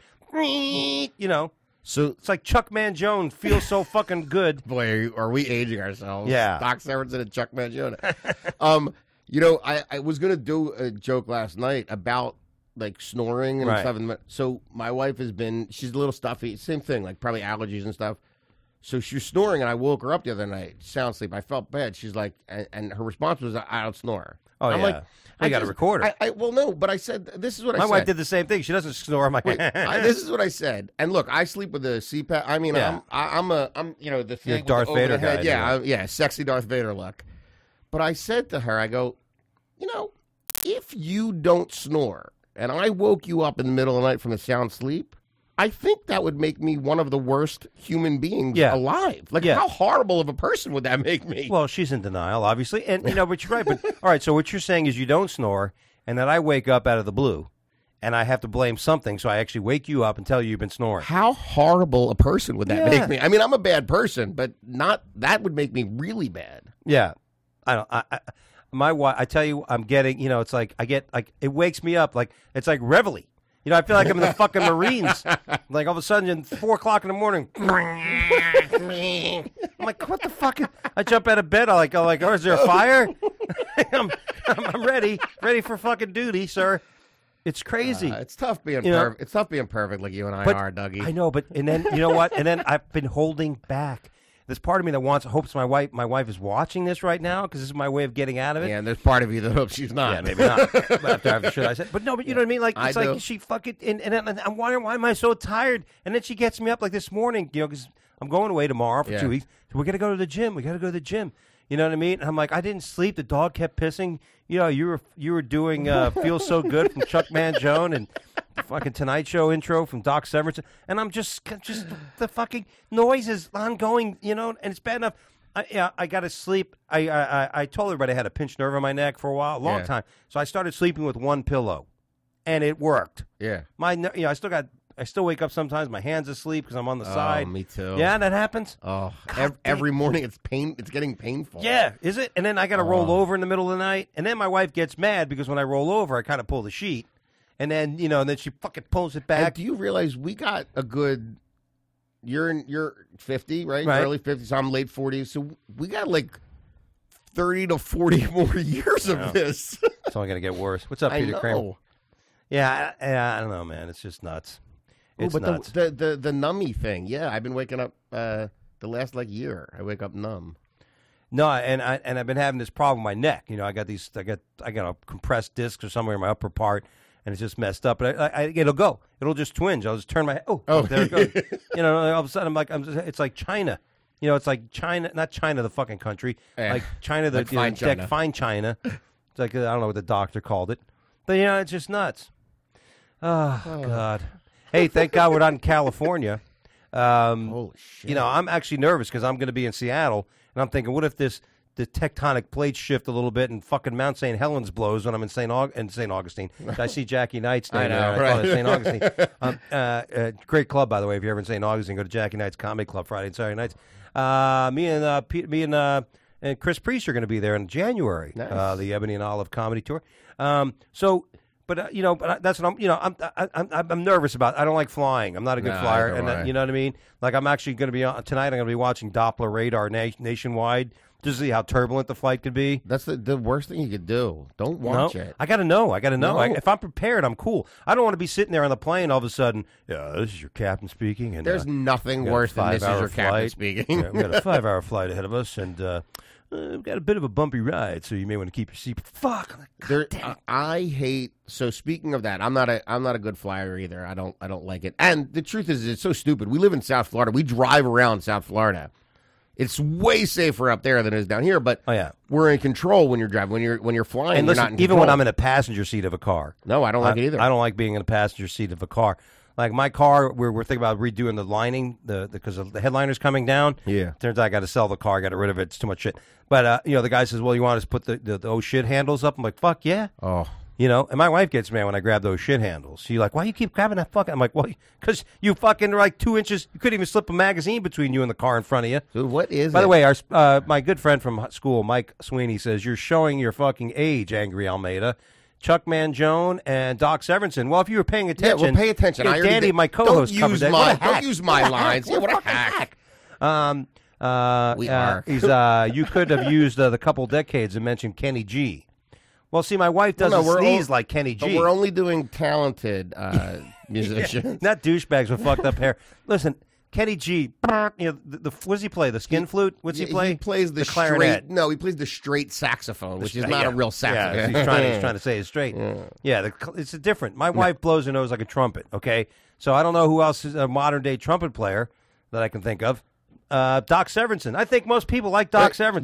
[SPEAKER 1] So it's like Chuck Mangione feels so fucking good.
[SPEAKER 2] Boy, are we aging ourselves?
[SPEAKER 1] Yeah,
[SPEAKER 2] Doc Severinsen and Chuck Mangione. I was gonna do a joke last night about like snoring and stuff. So my wife she's a little stuffy. Same thing, like probably allergies and stuff. So she was snoring, and I woke her up the other night, sound sleep. I felt bad. She's like, and her response was, "I don't snore."
[SPEAKER 1] Oh, I'm like, I got to record her.
[SPEAKER 2] Well, no, but I said, this is what I said.
[SPEAKER 1] My wife did the same thing. She doesn't snore. I'm like,
[SPEAKER 2] this is what I said. And look, I sleep with a CPAP. I mean, I'm the thing with
[SPEAKER 1] Darth
[SPEAKER 2] the
[SPEAKER 1] Vader
[SPEAKER 2] overhead.
[SPEAKER 1] guy.
[SPEAKER 2] Yeah, sexy Darth Vader look. But I said to her, I go, if you don't snore, and I woke you up in the middle of the night from a sound sleep, I think that would make me one of the worst human beings alive. Like, how horrible of a person would that make me?
[SPEAKER 1] Well, she's in denial, obviously. And, but you're right. But, all right, so what you're saying is you don't snore, and that I wake up out of the blue, and I have to blame something, so I actually wake you up and tell you you've been snoring.
[SPEAKER 2] How horrible a person would that make me? I mean, I'm a bad person, but that would make me really bad.
[SPEAKER 1] Yeah. My wife, I tell you, I'm getting, it's like, it wakes me up, like, it's like Reveille. I feel like I'm in the fucking Marines. Like, all of a sudden, at 4 o'clock in the morning, I'm like, what the fuck? I jump out of bed, I'm like, oh, is there a fire? I'm ready for fucking duty, sir. It's crazy.
[SPEAKER 2] It's tough being
[SPEAKER 1] You know?
[SPEAKER 2] perfect. It's tough being perfect like you and I
[SPEAKER 1] But
[SPEAKER 2] are, Dougie.
[SPEAKER 1] I know, but and then you know what? And then I've been holding back. There's part of me that hopes my wife is watching this right now because this is my way of getting out of it.
[SPEAKER 2] Yeah, and there's part of you that hopes she's not.
[SPEAKER 1] Yeah, maybe not. after the shit I said, but no, but you know what I mean. Like it's
[SPEAKER 2] I
[SPEAKER 1] like
[SPEAKER 2] do.
[SPEAKER 1] she fucking and then I'm wondering why am I so tired? And then she gets me up like this morning, you know, because I'm going away tomorrow for 2 weeks. So we got to go to the gym. We got to go to the gym. You know what I mean? And I'm like, I didn't sleep. The dog kept pissing. You know, you were doing "Feel So Good" from Chuck Mangione and the fucking Tonight Show intro from Doc Severinsen, and I'm just the fucking noise is ongoing. You know, and it's bad enough. I got to sleep. I told everybody I had a pinched nerve in my neck for a long time. So I started sleeping with one pillow, and it worked.
[SPEAKER 2] Yeah.
[SPEAKER 1] I still wake up sometimes. My hand's asleep because I'm on the side.
[SPEAKER 2] Me too.
[SPEAKER 1] Yeah, that happens.
[SPEAKER 2] Oh, every morning it's getting painful.
[SPEAKER 1] Yeah, is it? And then I got to roll over in the middle of the night, and then my wife gets mad because when I roll over, I kind of pull the sheet, and then and then she fucking pulls it back.
[SPEAKER 2] And do you realize we got a good? You're 50, right?
[SPEAKER 1] Right.
[SPEAKER 2] Early 50s. So I'm late 40s. So we got like 30 to 40 more years of this.
[SPEAKER 1] It's only going to get worse. What's up,
[SPEAKER 2] I
[SPEAKER 1] Peter
[SPEAKER 2] know.
[SPEAKER 1] Kramer? Yeah, I don't know, man. It's just nuts. It's
[SPEAKER 2] but
[SPEAKER 1] nuts.
[SPEAKER 2] the nummy thing. Yeah, I've been waking up the last year. I wake up numb.
[SPEAKER 1] No, and I've been having this problem with my neck. You know, I got a compressed disc or somewhere in my upper part, and it's just messed up. But it'll go. It'll just twinge. I'll just turn my head. Oh, there it goes. You know, all of a sudden it's like China. You know, it's like China, not China, the fucking country. Like China, the
[SPEAKER 2] like fine China.
[SPEAKER 1] fine China. It's like I don't know what the doctor called it, but it's just nuts. Oh God. Hey, thank God we're not in California.
[SPEAKER 2] Holy shit.
[SPEAKER 1] You know, I'm actually nervous because I'm going to be in Seattle, and I'm thinking, what if the tectonic plates shift a little bit and fucking Mount St. Helens blows when I'm in St. Augustine? I see Jackie Knight staying there.
[SPEAKER 2] right.
[SPEAKER 1] I thought it was St. Augustine. Great club, by the way. If you're ever in St. Augustine, go to Jackie Knight's Comedy Club Friday and Saturday nights. Me and Chris Priest are going to be there in January.
[SPEAKER 2] Nice.
[SPEAKER 1] The Ebony and Olive Comedy Tour. But that's what I'm nervous about. I don't like flying. I'm not a good flyer, and you know what I mean. Like I'm actually going to be tonight. I'm going to be watching Doppler radar nationwide to see how turbulent the flight could be.
[SPEAKER 2] That's the worst thing you could do. Don't watch it.
[SPEAKER 1] I got to know.
[SPEAKER 2] No.
[SPEAKER 1] If I'm prepared, I'm cool. I don't want to be sitting there on the plane all of a sudden. Yeah, this is your captain speaking. And
[SPEAKER 2] There's nothing worse than this is your captain speaking.
[SPEAKER 1] Yeah, we got a 5-hour flight ahead of us, and we've got a bit of a bumpy ride, so you may want to keep your seat. Fuck.
[SPEAKER 2] I hate. So speaking of that, I'm not a good flyer either. I don't like it. And the truth is, it's so stupid. We live in South Florida. We drive around South Florida. It's way safer up there than it is down here. But we're in control when you're driving. When you're flying,
[SPEAKER 1] and
[SPEAKER 2] you're
[SPEAKER 1] listen,
[SPEAKER 2] not in
[SPEAKER 1] even
[SPEAKER 2] control.
[SPEAKER 1] when I'm in a passenger seat of a car.
[SPEAKER 2] No, I don't like it either.
[SPEAKER 1] I don't like being in a passenger seat of a car. Like my car, we're thinking about redoing the lining, because the headliner's coming down.
[SPEAKER 2] Yeah.
[SPEAKER 1] Turns out I got to sell the car, got rid of it. It's too much shit. But the guy says, "Well, you want us to put the oh shit handles up?" I'm like, "Fuck yeah."
[SPEAKER 2] Oh.
[SPEAKER 1] You know, and my wife gets mad when I grab those shit handles. She's like, "Why you keep grabbing that fucking?" I'm like, "Well, because you fucking are like 2 inches. You couldn't even slip a magazine between you and the car in front of you."
[SPEAKER 2] Dude, what is
[SPEAKER 1] By
[SPEAKER 2] it?
[SPEAKER 1] the way, my good friend from school, Mike Sweeney, says you're showing your fucking age, Angry Almeida. Chuck Mangione and Doc Severinsen. Well, if you were paying attention,
[SPEAKER 2] well, pay attention.
[SPEAKER 1] Yeah,
[SPEAKER 2] I already
[SPEAKER 1] Danny,
[SPEAKER 2] did.
[SPEAKER 1] my co-host,
[SPEAKER 2] Don't
[SPEAKER 1] covered
[SPEAKER 2] use
[SPEAKER 1] that.
[SPEAKER 2] my-
[SPEAKER 1] What a hack.
[SPEAKER 2] don't use my
[SPEAKER 1] What a
[SPEAKER 2] lines.
[SPEAKER 1] hack.
[SPEAKER 2] Yeah, what a
[SPEAKER 1] Fucking
[SPEAKER 2] hack. We
[SPEAKER 1] He's
[SPEAKER 2] are.
[SPEAKER 1] you could have used the couple decades and mentioned Kenny G. Well, see, my wife doesn't sneeze like Kenny G.
[SPEAKER 2] But we're only doing talented musicians.
[SPEAKER 1] Not douchebags with fucked up hair. Listen, Kenny G. You know, what does he play? The skin flute? What's he play?
[SPEAKER 2] He plays the
[SPEAKER 1] clarinet.
[SPEAKER 2] straight. No, he plays the straight saxophone, which is not
[SPEAKER 1] Yeah.
[SPEAKER 2] a real saxophone.
[SPEAKER 1] Yeah, he's trying to say it straight. Yeah, it's different. My wife blows her nose like a trumpet. Okay, so I don't know who else is a modern day trumpet player that I can think of. Doc Severinsen. I think most people like Doc Severinsen.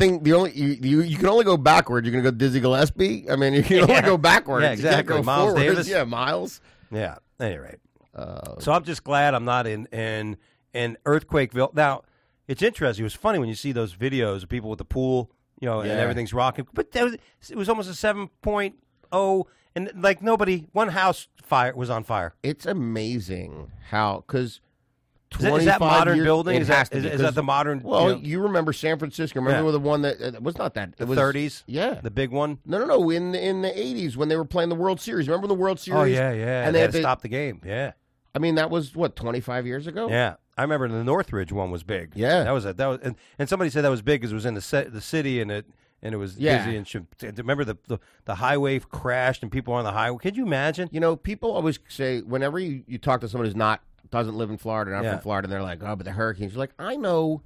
[SPEAKER 2] You can only go backward. You're going to go Dizzy Gillespie. I mean, you can only go backwards.
[SPEAKER 1] Yeah,
[SPEAKER 2] You can't
[SPEAKER 1] exactly.
[SPEAKER 2] go
[SPEAKER 1] Miles
[SPEAKER 2] forwards.
[SPEAKER 1] Davis.
[SPEAKER 2] Yeah, Miles.
[SPEAKER 1] Yeah. Anyway, so I'm just glad I'm not in Earthquakeville. Now, it's interesting. It was funny when you see those videos of people with the pool, and everything's rocking. But it was almost a 7.0, and like one house was on fire.
[SPEAKER 2] It's amazing how, because
[SPEAKER 1] Is that modern building? Is that
[SPEAKER 2] because
[SPEAKER 1] the modern?
[SPEAKER 2] Well, you remember San Francisco? Remember the one that it was not that it
[SPEAKER 1] the
[SPEAKER 2] was
[SPEAKER 1] 30s?
[SPEAKER 2] Yeah,
[SPEAKER 1] the big one.
[SPEAKER 2] No. In the 80s when they were playing the World Series. Remember the World Series?
[SPEAKER 1] Oh yeah. And they had to stop the game. Yeah.
[SPEAKER 2] I mean, that was 25 years ago.
[SPEAKER 1] Yeah, I remember the Northridge one was big.
[SPEAKER 2] Yeah,
[SPEAKER 1] that was and somebody said that was big because it was in the city and and it was
[SPEAKER 2] Yeah.
[SPEAKER 1] busy. And remember the highway crashed and people were on the highway. Could you imagine?
[SPEAKER 2] You know, people always say whenever you talk to someone who's doesn't live in Florida, not
[SPEAKER 1] Yeah.
[SPEAKER 2] from Florida, and they're like, "Oh, but the hurricanes." You're like, I know,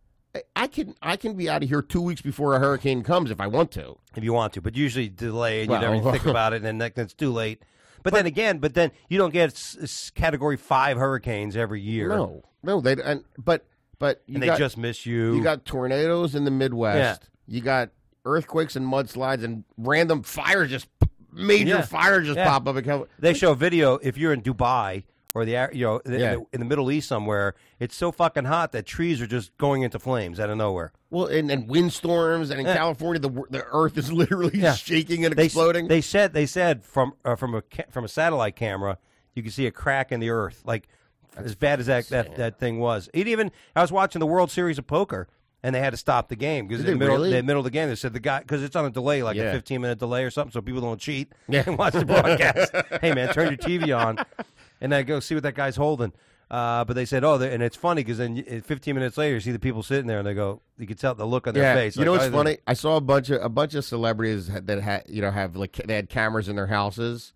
[SPEAKER 2] I can be out of here 2 weeks before a hurricane comes if I want to.
[SPEAKER 1] If you want to, but usually delay and you
[SPEAKER 2] Well-
[SPEAKER 1] never think about it, and then it's too late. But then you don't get Category 5 hurricanes every year.
[SPEAKER 2] No, they but you
[SPEAKER 1] and they
[SPEAKER 2] got,
[SPEAKER 1] just miss you.
[SPEAKER 2] You got tornadoes in the Midwest. You got earthquakes and mudslides and random fires, major fires pop up.
[SPEAKER 1] They show a video if you're in Dubai or in the Middle East somewhere. It's so fucking hot that trees are just going into flames out of nowhere.
[SPEAKER 2] Well, and windstorms, and in California, the earth is literally shaking and exploding.
[SPEAKER 1] They said from a satellite camera, you can see a crack in the earth, like as bad as that thing was. I was watching the World Series of Poker, and they had to stop the game because in the middle of the game they said the guy, because it's on a delay, like a 15-minute delay or something, so people don't cheat and watch the broadcast. Hey man, turn your TV on and then go see what that guy's holding. But they said, and it's funny because then 15 minutes later, you see the people sitting there, and they go, you can tell the look on their face.
[SPEAKER 2] You know what's funny? I saw a bunch of celebrities that had have they had cameras in their houses,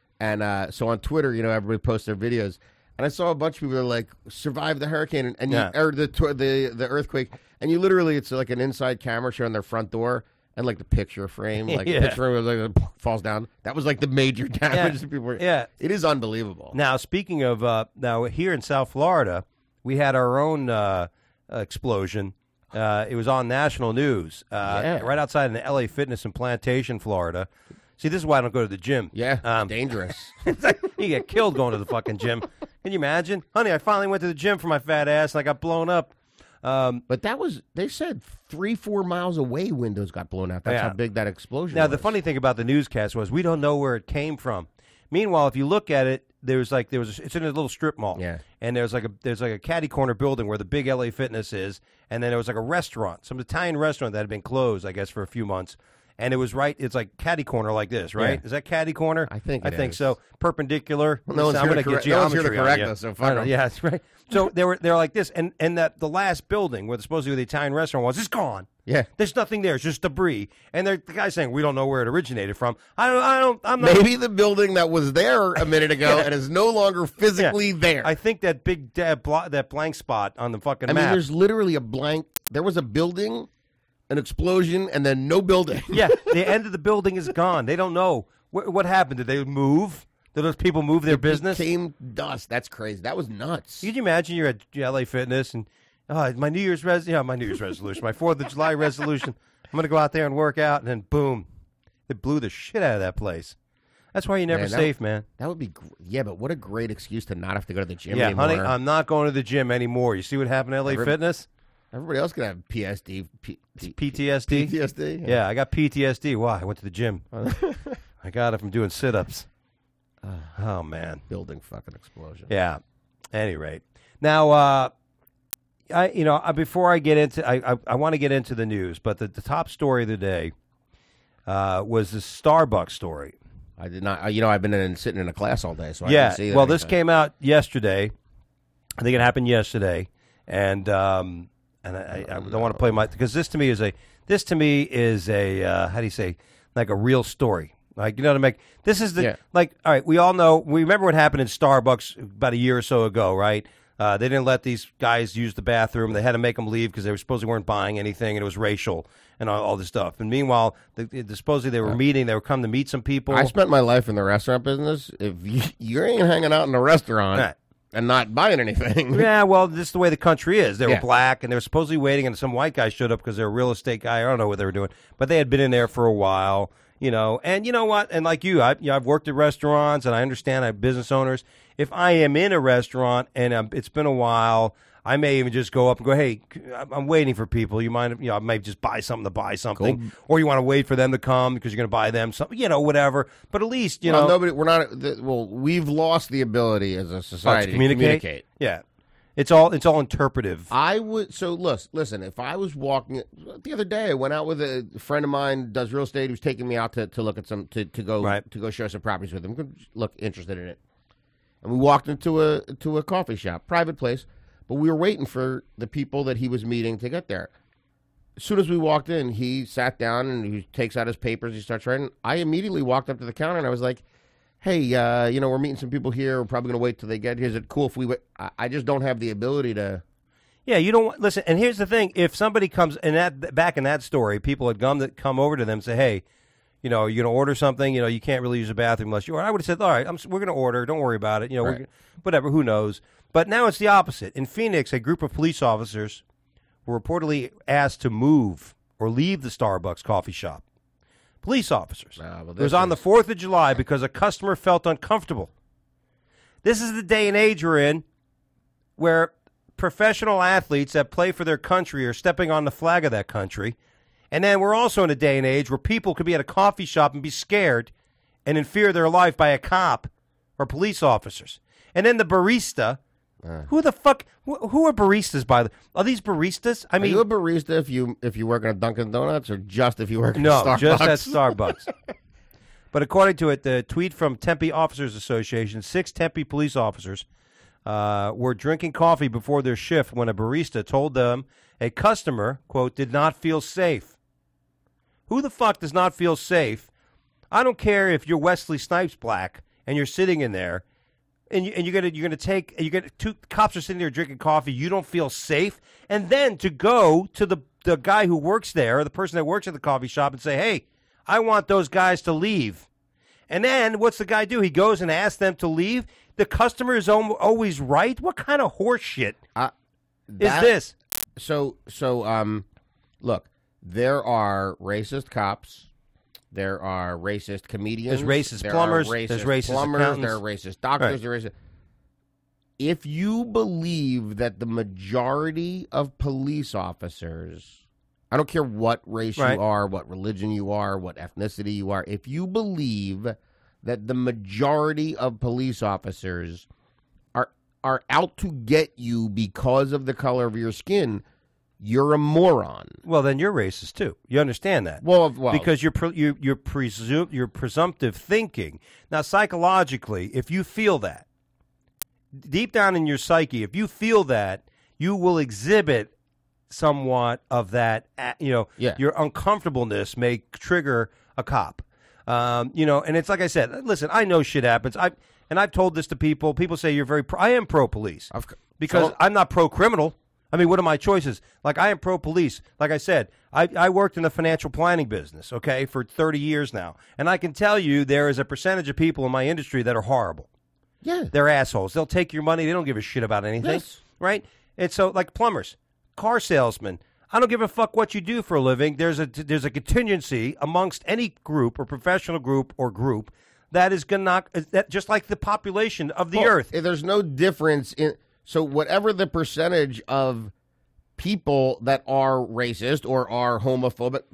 [SPEAKER 2] and so on Twitter, everybody posts their videos, and I saw a bunch of people that like survived the hurricane or the earthquake, and you literally it's like an inside camera showing their front door. And like the picture frame, the picture frame was like falls down. That was like the major damage. People were, it is unbelievable.
[SPEAKER 1] Now, speaking of now here in South Florida, we had our own explosion. It was on national news right outside in the LA Fitness in Plantation, Florida. See, this is why I don't go to the gym.
[SPEAKER 2] Yeah, dangerous.
[SPEAKER 1] You get killed going to the fucking gym. Can you imagine, honey? I finally went to the gym for my fat ass, and I got blown up.
[SPEAKER 2] But they said 3-4 miles away windows got blown out. That's how big that explosion was.
[SPEAKER 1] Now, the funny thing about the newscast was we don't know where it came from. Meanwhile, if you look at it, it's in a little strip mall.
[SPEAKER 2] Yeah.
[SPEAKER 1] And there's like a catty corner building where the big LA Fitness is, and then there was like a restaurant, some Italian restaurant that had been closed, I guess, for a few months. And it was it's like catty corner like this, right?
[SPEAKER 2] Yeah.
[SPEAKER 1] Is that catty corner?
[SPEAKER 2] I think
[SPEAKER 1] so. Perpendicular.
[SPEAKER 2] Well, no one's here to correct us, so fuck 'em.
[SPEAKER 1] Yeah, that's right. So they're like this, and that the last building where supposedly the Italian restaurant was, is gone.
[SPEAKER 2] Yeah.
[SPEAKER 1] There's nothing there. It's just debris. And the guy's saying, we don't know where it originated from. I'm not.
[SPEAKER 2] Maybe the building that was there a minute ago and is no longer physically there.
[SPEAKER 1] I think that big that blank spot on the fucking map.
[SPEAKER 2] I mean, there's literally a blank. There was a building, an explosion, and then no building.
[SPEAKER 1] Yeah, the end of the building is gone. They don't know. What happened? Did they move? Did those people move their business?
[SPEAKER 2] Became dust. That's crazy. That was nuts.
[SPEAKER 1] Could you imagine you're at LA Fitness and my New Year's resolution, my 4th of July resolution, I'm going to go out there and work out, and then boom, they blew the shit out of that place. That's why you're never safe, man.
[SPEAKER 2] That would be, but what a great excuse to not have to go to the gym
[SPEAKER 1] anymore.
[SPEAKER 2] anymore.
[SPEAKER 1] Honey, I'm not going to the gym anymore. You see what happened at LA Fitness?
[SPEAKER 2] Everybody else can have PTSD.
[SPEAKER 1] PTSD? Yeah, I got PTSD. Why? I went to the gym. I got it from doing sit-ups. Oh, man.
[SPEAKER 2] Building fucking explosion.
[SPEAKER 1] Yeah. At any rate. Now, before I get into, I want to get into the news, but the top story of the day was the Starbucks story.
[SPEAKER 2] I did not. I've been sitting in a class all day, so I didn't see that.
[SPEAKER 1] Well, this came out yesterday. I think it happened yesterday, and I don't want to play because this to me is a how do you say, like a real story. Like, you know what I mean? This is all right, we all know, we remember what happened in Starbucks about a year or so ago, right? They didn't let these guys use the bathroom. They had to make them leave because they supposedly weren't buying anything, and it was racial and all this stuff. And meanwhile, supposedly they were meeting. They were coming to meet some people.
[SPEAKER 2] I spent my life in the restaurant business. If you ain't hanging out in a restaurant and not buying anything.
[SPEAKER 1] Yeah, well, this is the way the country is. They were black, and they were supposedly waiting, and some white guy showed up because they were a real estate guy. I don't know what they were doing. But they had been in there for a while. And you know what? And like I've worked at restaurants, and I understand I have business owners. If I am in a restaurant and it's been a while, I may even just go up and go, "Hey, I'm waiting for people. You mind? I might just buy something to buy something,
[SPEAKER 2] Cool.
[SPEAKER 1] Or you want to wait for them to come because you're going to buy them something, whatever. But at least
[SPEAKER 2] nobody. We're not. We've lost the ability as a society
[SPEAKER 1] to communicate. Yeah. It's all interpretive.
[SPEAKER 2] I would listen. If I was walking the other day, I went out with a friend of mine does real estate. Who's taking me out to look at some to go show some properties with him. Look interested in it, and we walked into a coffee shop, private place, but we were waiting for the people that he was meeting to get there. as soon as we walked in, he sat down and he takes out his papers. He starts writing. I immediately walked up to the counter and I was like, hey, we're meeting some people here. We're probably going to wait till they get here. Is it cool if we wait? I just don't have the ability to.
[SPEAKER 1] Yeah, you don't listen. And here's the thing: if somebody comes back in that story, people had come over to them and say, "Hey, you're going to order something. You can't really use a bathroom unless you order." I would have said, "All right, we're going to order. Don't worry about it.
[SPEAKER 2] Right.
[SPEAKER 1] Whatever. Who knows?" But now it's the opposite. In Phoenix, a group of police officers were reportedly asked to move or leave the Starbucks coffee shop. Police officers. It was on the 4th of July because a customer felt uncomfortable. This is the day and age we're in where professional athletes that play for their country are stepping on the flag of that country. And then we're also in a day and age where people could be at a coffee shop and be scared and in fear of their life by a cop or police officers. And then the barista. Who the fuck? Who are baristas? Are these baristas? I mean,
[SPEAKER 2] are you a barista if you work at a Dunkin' Donuts or just if you work at
[SPEAKER 1] no,
[SPEAKER 2] Starbucks?
[SPEAKER 1] just at Starbucks. But according to it, the tweet from Tempe Officers Association, 6 Tempe police officers were drinking coffee before their shift when a barista told them a customer, quote, did not feel safe. Who the fuck does not feel safe? I don't care if you're Wesley Snipes black and you're sitting in there. And you're gonna two cops are sitting there drinking coffee. You don't feel safe, and then to go to the guy who works there, or the person that works at the coffee shop, and say, "Hey, I want those guys to leave." And then what's the guy do? He goes and asks them to leave. The customer is always right. What kind of horse shit is this?
[SPEAKER 2] So, look, there are racist cops. There are racist comedians.
[SPEAKER 1] There's racist plumbers. There's racist accountants.
[SPEAKER 2] There are racist doctors.
[SPEAKER 1] Right.
[SPEAKER 2] There are racist. If you believe that the majority of police officers, I don't care what race
[SPEAKER 1] right.
[SPEAKER 2] you are, what religion you are, what ethnicity you are, if you believe that the majority of police officers are out to get you because of the color of your skin, you're a moron.
[SPEAKER 1] Well, then you're racist too. You understand that?
[SPEAKER 2] Well,
[SPEAKER 1] because you're presumptive thinking. Now, psychologically, if you feel that deep down in your psyche, if you feel that, you will exhibit somewhat of that. Your uncomfortableness may trigger a cop. And it's like I said. Listen, I know shit happens. I've told this to people. People say you're very. I am pro police because I'm not pro criminal. I mean, what are my choices? Like, I am pro-police. Like I said, I worked in the financial planning business, okay, for 30 years now. And I can tell you there is a percentage of people in my industry that are horrible.
[SPEAKER 2] Yeah.
[SPEAKER 1] They're assholes. They'll take your money. They don't give a shit about anything.
[SPEAKER 2] Yes.
[SPEAKER 1] Right? And so, like plumbers, car salesmen, I don't give a fuck what you do for a living. There's a contingency amongst any group or professional group that is going to knock, just like the population of the earth.
[SPEAKER 2] There's no difference in... So whatever the percentage of people that are racist or are homophobic,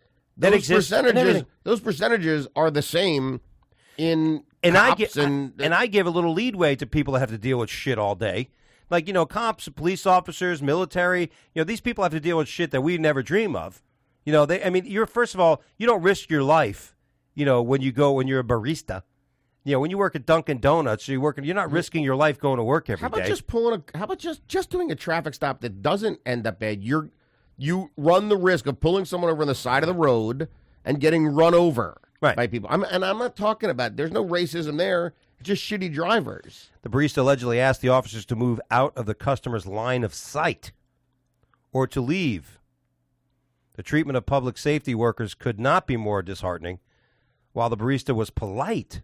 [SPEAKER 2] those percentages are the same in cops
[SPEAKER 1] and I give a little leadway to people that have to deal with shit all day. Like, cops, police officers, military, these people have to deal with shit that we never dream of. You're first of all, you don't risk your life, when you're a barista. When you work at Dunkin' Donuts, you're not risking your life going to work every day.
[SPEAKER 2] How about just doing a traffic stop that doesn't end up bad? You run the risk of pulling someone over on the side of the road and getting run over by people. I'm not talking about, there's no racism there, just shitty drivers.
[SPEAKER 1] The barista allegedly asked the officers to move out of the customer's line of sight or to leave. The treatment of public safety workers could not be more disheartening. While the barista was polite.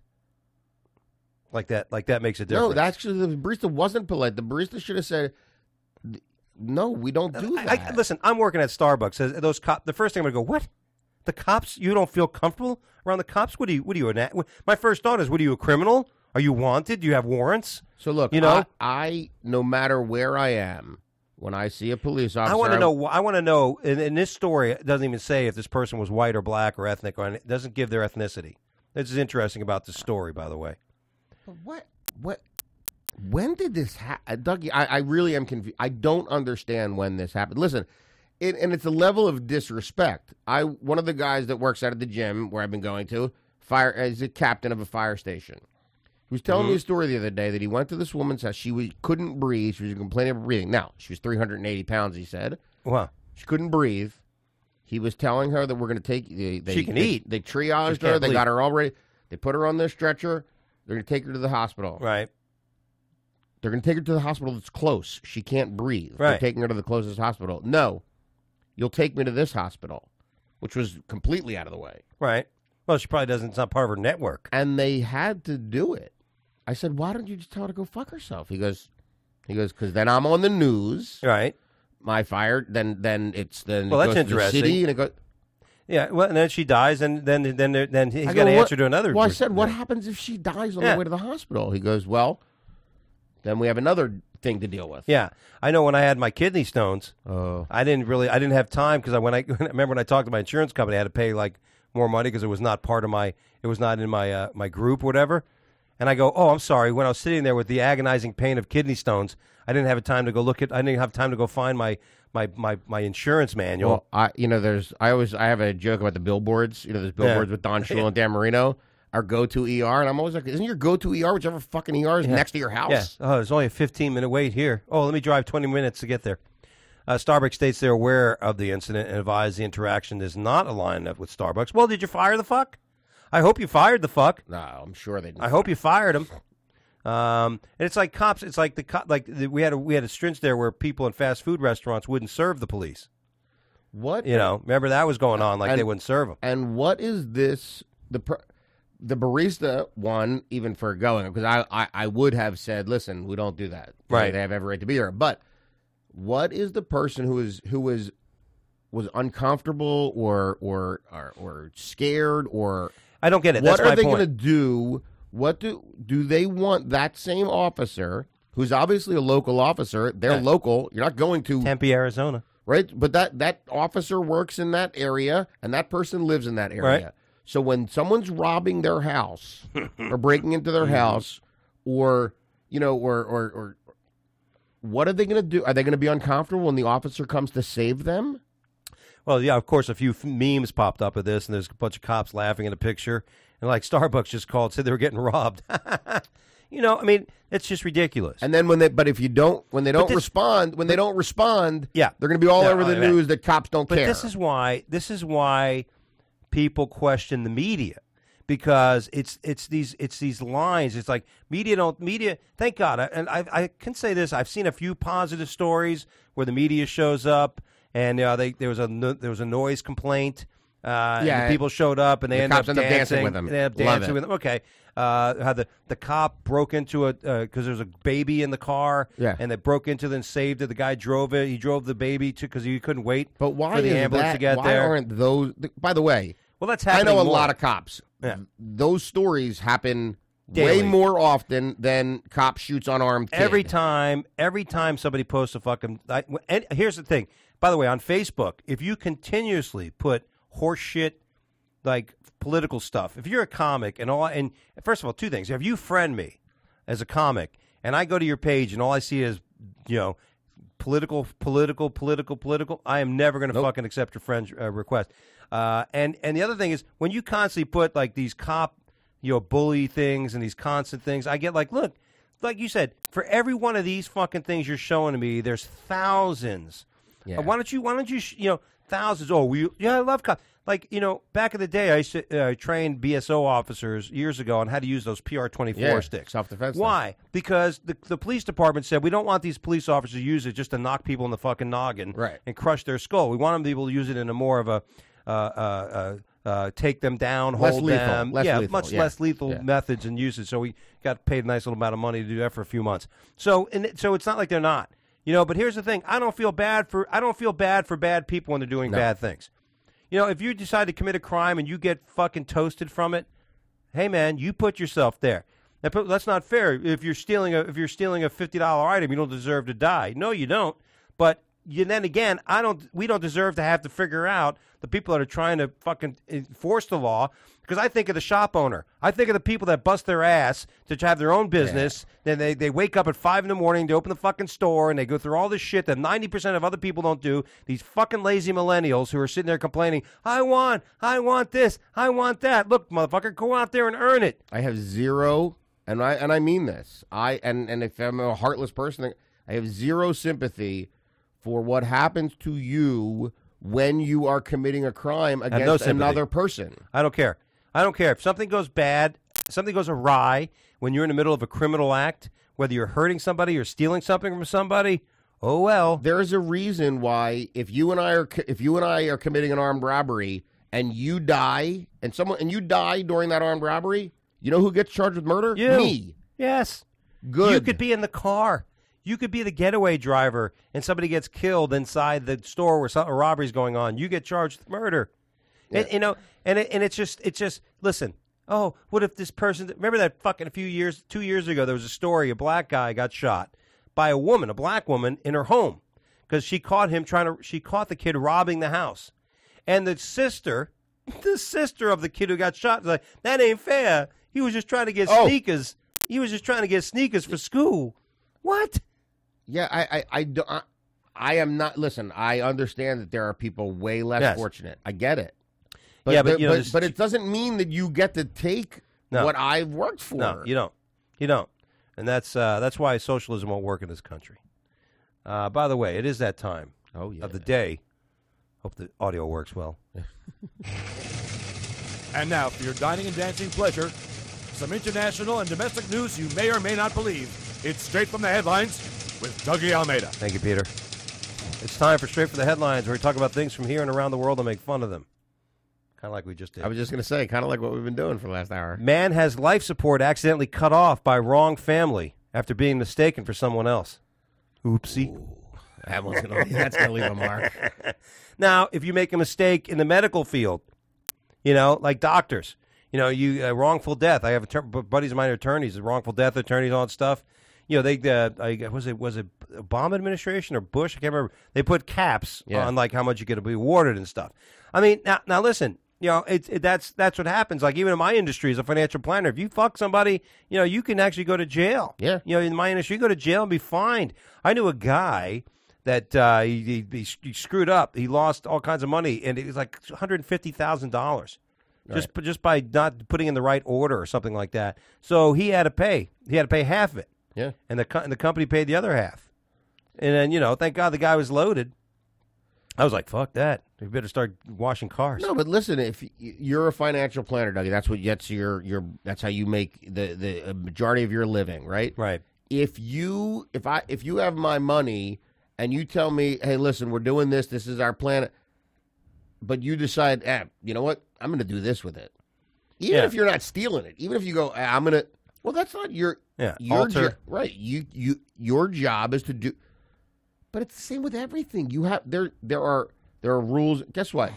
[SPEAKER 1] Like that makes a difference.
[SPEAKER 2] No, actually, the barista wasn't polite. The barista should have said, "No, we don't do that."
[SPEAKER 1] Listen, I'm working at Starbucks. Those cops. The first thing I'm going to go, what? The cops? You don't feel comfortable around the cops? What are you? My first thought is, what are you, a criminal? Are you wanted? Do you have warrants?
[SPEAKER 2] So look, I no matter where I am, when I see a police officer,
[SPEAKER 1] I want to know. In this story, it doesn't even say if this person was white or black or ethnic, or it doesn't give their ethnicity. This is interesting about this story, by the way.
[SPEAKER 2] What? When did this happen? Dougie, I really am confused. I don't understand when this happened. Listen, and it's a level of disrespect. One of the guys that works out at the gym where I've been going to, is a captain of a fire station. He was telling me a story the other day that he went to this woman's house. She couldn't breathe. She was complaining of breathing. Now, she was 380 pounds, he said.
[SPEAKER 1] Wow.
[SPEAKER 2] She couldn't breathe. He was telling her that we're going to take.
[SPEAKER 1] She can eat.
[SPEAKER 2] They triaged
[SPEAKER 1] Just
[SPEAKER 2] her.
[SPEAKER 1] can't
[SPEAKER 2] They
[SPEAKER 1] bleed.
[SPEAKER 2] got her all ready. They put her on this stretcher. They're going to take her to the hospital.
[SPEAKER 1] Right.
[SPEAKER 2] They're going to take her to the hospital that's close. She can't breathe.
[SPEAKER 1] Right.
[SPEAKER 2] They're taking her to the closest hospital. No, you'll take me to this hospital, which was completely out of the way.
[SPEAKER 1] Right. Well, she probably doesn't. It's not part of her network.
[SPEAKER 2] And they had to do it. I said, why don't you just tell her to go fuck herself? He goes, because then I'm on the news.
[SPEAKER 1] Right.
[SPEAKER 2] My fire. Then
[SPEAKER 1] Well,
[SPEAKER 2] it
[SPEAKER 1] that's
[SPEAKER 2] goes to the
[SPEAKER 1] interesting.
[SPEAKER 2] city, and it goes.
[SPEAKER 1] Yeah. Well, and then she dies, and then he's
[SPEAKER 2] I
[SPEAKER 1] got
[SPEAKER 2] go,
[SPEAKER 1] to
[SPEAKER 2] "What?"
[SPEAKER 1] answer to another.
[SPEAKER 2] Well, I said, what happens if she dies on
[SPEAKER 1] Yeah.
[SPEAKER 2] the way to the hospital? He goes, well, then we have another thing to deal with.
[SPEAKER 1] Yeah, I know. When I had my kidney stones,
[SPEAKER 2] Oh.
[SPEAKER 1] I didn't have time because I remember when I talked to my insurance company, I had to pay like more money because it was not part of it was not in my my group, or whatever. And I go, oh, I'm sorry. When I was sitting there with the agonizing pain of kidney stones, I didn't have time to go look at. I didn't have time to go find my insurance manual.
[SPEAKER 2] Well, I have a joke about the billboards. There's billboards with Don Shula and Dan Marino. Our go-to ER, and I'm always like, isn't your go-to ER whichever fucking ER is next to your house?
[SPEAKER 1] Yeah. Oh, there's only a 15-minute wait here. Oh, let me drive 20 minutes to get there. Starbucks states they're aware of the incident and advise the interaction is not aligned with Starbucks. Well, did you fire the fuck? I hope you fired the fuck.
[SPEAKER 2] No, I'm sure they did.
[SPEAKER 1] I hope you fired him. And it's like cops. It's like we had a stretch there where people in fast food restaurants wouldn't serve the police.
[SPEAKER 2] What?
[SPEAKER 1] Remember that was going on, like
[SPEAKER 2] And-
[SPEAKER 1] they wouldn't serve them.
[SPEAKER 2] And what is this? The barista one, even for going, because I would have said, listen, we don't do that.
[SPEAKER 1] Right.
[SPEAKER 2] They have every right to be here. But what is the person who was uncomfortable or scared or
[SPEAKER 1] I don't get it.
[SPEAKER 2] what
[SPEAKER 1] That's my
[SPEAKER 2] are they
[SPEAKER 1] point.
[SPEAKER 2] going to do? What do they want that same officer, who's obviously a local officer? They're
[SPEAKER 1] Yeah.
[SPEAKER 2] local. You're not going to
[SPEAKER 1] Tempe, Arizona.
[SPEAKER 2] right, but that officer works in that area, and that person lives in that area.
[SPEAKER 1] Right.
[SPEAKER 2] So when someone's robbing their house or breaking into their house, or or what are they going to do? Are they going to be uncomfortable when the officer comes to save them?
[SPEAKER 1] Well, yeah, of course, a few memes popped up of this, and there's a bunch of cops laughing at a picture, and like Starbucks just called, said they were getting robbed. I mean, it's just ridiculous.
[SPEAKER 2] And then when they don't respond,
[SPEAKER 1] Yeah.
[SPEAKER 2] they're going to be all
[SPEAKER 1] Yeah,
[SPEAKER 2] over the
[SPEAKER 1] yeah.
[SPEAKER 2] mews that cops don't
[SPEAKER 1] But
[SPEAKER 2] care.
[SPEAKER 1] this is why people question the media, because it's these lines. It's like media. Thank God, I can say this. I've seen a few positive stories where the media shows up, and there was a noise complaint. And the people showed up, and they ended
[SPEAKER 2] cops
[SPEAKER 1] up
[SPEAKER 2] end up dancing
[SPEAKER 1] dancing
[SPEAKER 2] with them.
[SPEAKER 1] They ended up
[SPEAKER 2] Love
[SPEAKER 1] dancing
[SPEAKER 2] it.
[SPEAKER 1] with them. Okay. How the cop broke into because there was a baby in the car,
[SPEAKER 2] Yeah.
[SPEAKER 1] and they broke into it and saved it. The guy drove it. He drove the baby because he couldn't wait
[SPEAKER 2] but why
[SPEAKER 1] for the
[SPEAKER 2] is
[SPEAKER 1] ambulance
[SPEAKER 2] that?
[SPEAKER 1] to get
[SPEAKER 2] why
[SPEAKER 1] there.
[SPEAKER 2] aren't those? By the way,
[SPEAKER 1] Well, that's
[SPEAKER 2] I
[SPEAKER 1] happening
[SPEAKER 2] know a
[SPEAKER 1] more.
[SPEAKER 2] lot of cops.
[SPEAKER 1] Yeah.
[SPEAKER 2] Those stories happen
[SPEAKER 1] Daily.
[SPEAKER 2] way more often than cop shoots unarmed kid.
[SPEAKER 1] Every time somebody posts a fucking. And here's the thing. By the way, on Facebook, if you continuously put horse shit, like political stuff, if you're a comic and first of all, two things. If you friend me as a comic and I go to your page and all I see is, political, I am never going to fucking accept your friend's request. And the other thing is when you constantly put like these cop, bully things and these constant things, I get like, look, like you said, for every one of these fucking things you're showing to me, there's thousands.
[SPEAKER 2] Yeah.
[SPEAKER 1] Why don't you, thousands? Oh, I love cops. Like, back in the day, I used to train BSO officers years ago on how to use those PR-24 sticks.
[SPEAKER 2] Self-defense.
[SPEAKER 1] Why? Because the police department said, we don't want these police officers to use it just to knock people in the fucking noggin
[SPEAKER 2] Right.
[SPEAKER 1] and crush their skull. We want them to be able to use it in a more of a take them down,
[SPEAKER 2] Less
[SPEAKER 1] hold
[SPEAKER 2] lethal,
[SPEAKER 1] them.
[SPEAKER 2] less lethal,
[SPEAKER 1] much
[SPEAKER 2] yeah.
[SPEAKER 1] less lethal
[SPEAKER 2] Yeah.
[SPEAKER 1] methods and uses. So we got paid a nice little amount of money to do that for a few months. So it's not like they're not. But here's the thing. I don't feel bad for bad people when they're doing bad things. If you decide to commit a crime and you get fucking toasted from it, hey man, you put yourself there. That's not fair. If you're stealing a $50 item, you don't deserve to die. No, you don't. But then again, we don't deserve to have to figure out the people that are trying to fucking enforce the law. Because I think of the shop owner. I think of the people that bust their ass to have their own business. Then they wake up at 5 a.m. to open the fucking store, and they go through all this shit that 90% of other people don't do. These fucking lazy millennials who are sitting there complaining, I want this, I want that. Look, motherfucker, go out there and earn it.
[SPEAKER 2] I have zero, and I mean this. And if I'm a heartless person, I have zero sympathy for what happens to you when you are committing a crime
[SPEAKER 1] no
[SPEAKER 2] against
[SPEAKER 1] sympathy.
[SPEAKER 2] another person.
[SPEAKER 1] I don't care. I don't care if something goes bad, something goes awry when you're in the middle of a criminal act, whether you're hurting somebody or stealing something from somebody. Oh well.
[SPEAKER 2] There's a reason why if you and I are committing an armed robbery and you die and you die during that armed robbery, you know who gets charged with murder?
[SPEAKER 1] You.
[SPEAKER 2] Me.
[SPEAKER 1] Yes.
[SPEAKER 2] Good.
[SPEAKER 1] You could be in the car. You could be the getaway driver, and somebody gets killed inside the store where a robbery's going on. You get charged with murder.
[SPEAKER 2] Yeah.
[SPEAKER 1] And it's just listen. Oh, what if this person? Remember that fucking 2 years ago, there was a story. A black guy got shot by a woman, a black woman, in her home because she caught the kid robbing the house, and the sister of the kid who got shot was like, that ain't fair. He was just trying to get sneakers. He was just trying to get sneakers for school. What?
[SPEAKER 2] Yeah, I am not. Listen, I understand that there are people way less fortunate. I get it. But, but it doesn't mean that you get to take what I've worked for.
[SPEAKER 1] No, you don't. You don't. And that's why socialism won't work in this country. By the way, it is that time of the day. Hope the audio works well.
[SPEAKER 5] And now, for your dining and dancing pleasure, some international and domestic news you may or may not believe. It's Straight from the Headlines with Dougie Almeida.
[SPEAKER 1] Thank you, Peter. It's time for Straight from the Headlines, where we talk about things from here and around the world and make fun of them. Kind of like we just did.
[SPEAKER 2] I was just going to say, kind of like what we've been doing for the last hour.
[SPEAKER 1] Man has life support accidentally cut off by wrong family after being mistaken for someone else. Oopsie.
[SPEAKER 2] Ooh, that's going to leave a mark.
[SPEAKER 1] Now, if you make a mistake in the medical field, like doctors, you wrongful death. I have buddies of mine are attorneys, wrongful death attorneys, all that stuff. They was it Obama administration or Bush? I can't remember. They put caps on like how much you get to be awarded and stuff. I mean, now listen. That's what happens. Like even in my industry as a financial planner, if you fuck somebody, you can actually go to jail.
[SPEAKER 2] Yeah.
[SPEAKER 1] In my industry, you go to jail and be fined. I knew a guy that he screwed up. He lost all kinds of money, and it was like $150,000 just by not putting in the right order or something like that. So he had to pay. He had to pay half of it.
[SPEAKER 2] Yeah.
[SPEAKER 1] And the company paid the other half. And then thank God the guy was loaded. I was like, fuck that. We better start washing cars.
[SPEAKER 2] No, but listen, if you're a financial planner, Dougie, that's what gets that's how you make the majority of your living, right?
[SPEAKER 1] Right.
[SPEAKER 2] If you have my money and you tell me, hey, listen, we're doing this is our plan, but you decide, you know what? I'm going to do this with it. Even if you're not stealing it, even if you go, I'm going to, well, that's not your right. Your job is to do. But it's the same with everything. You have there are rules. Guess what?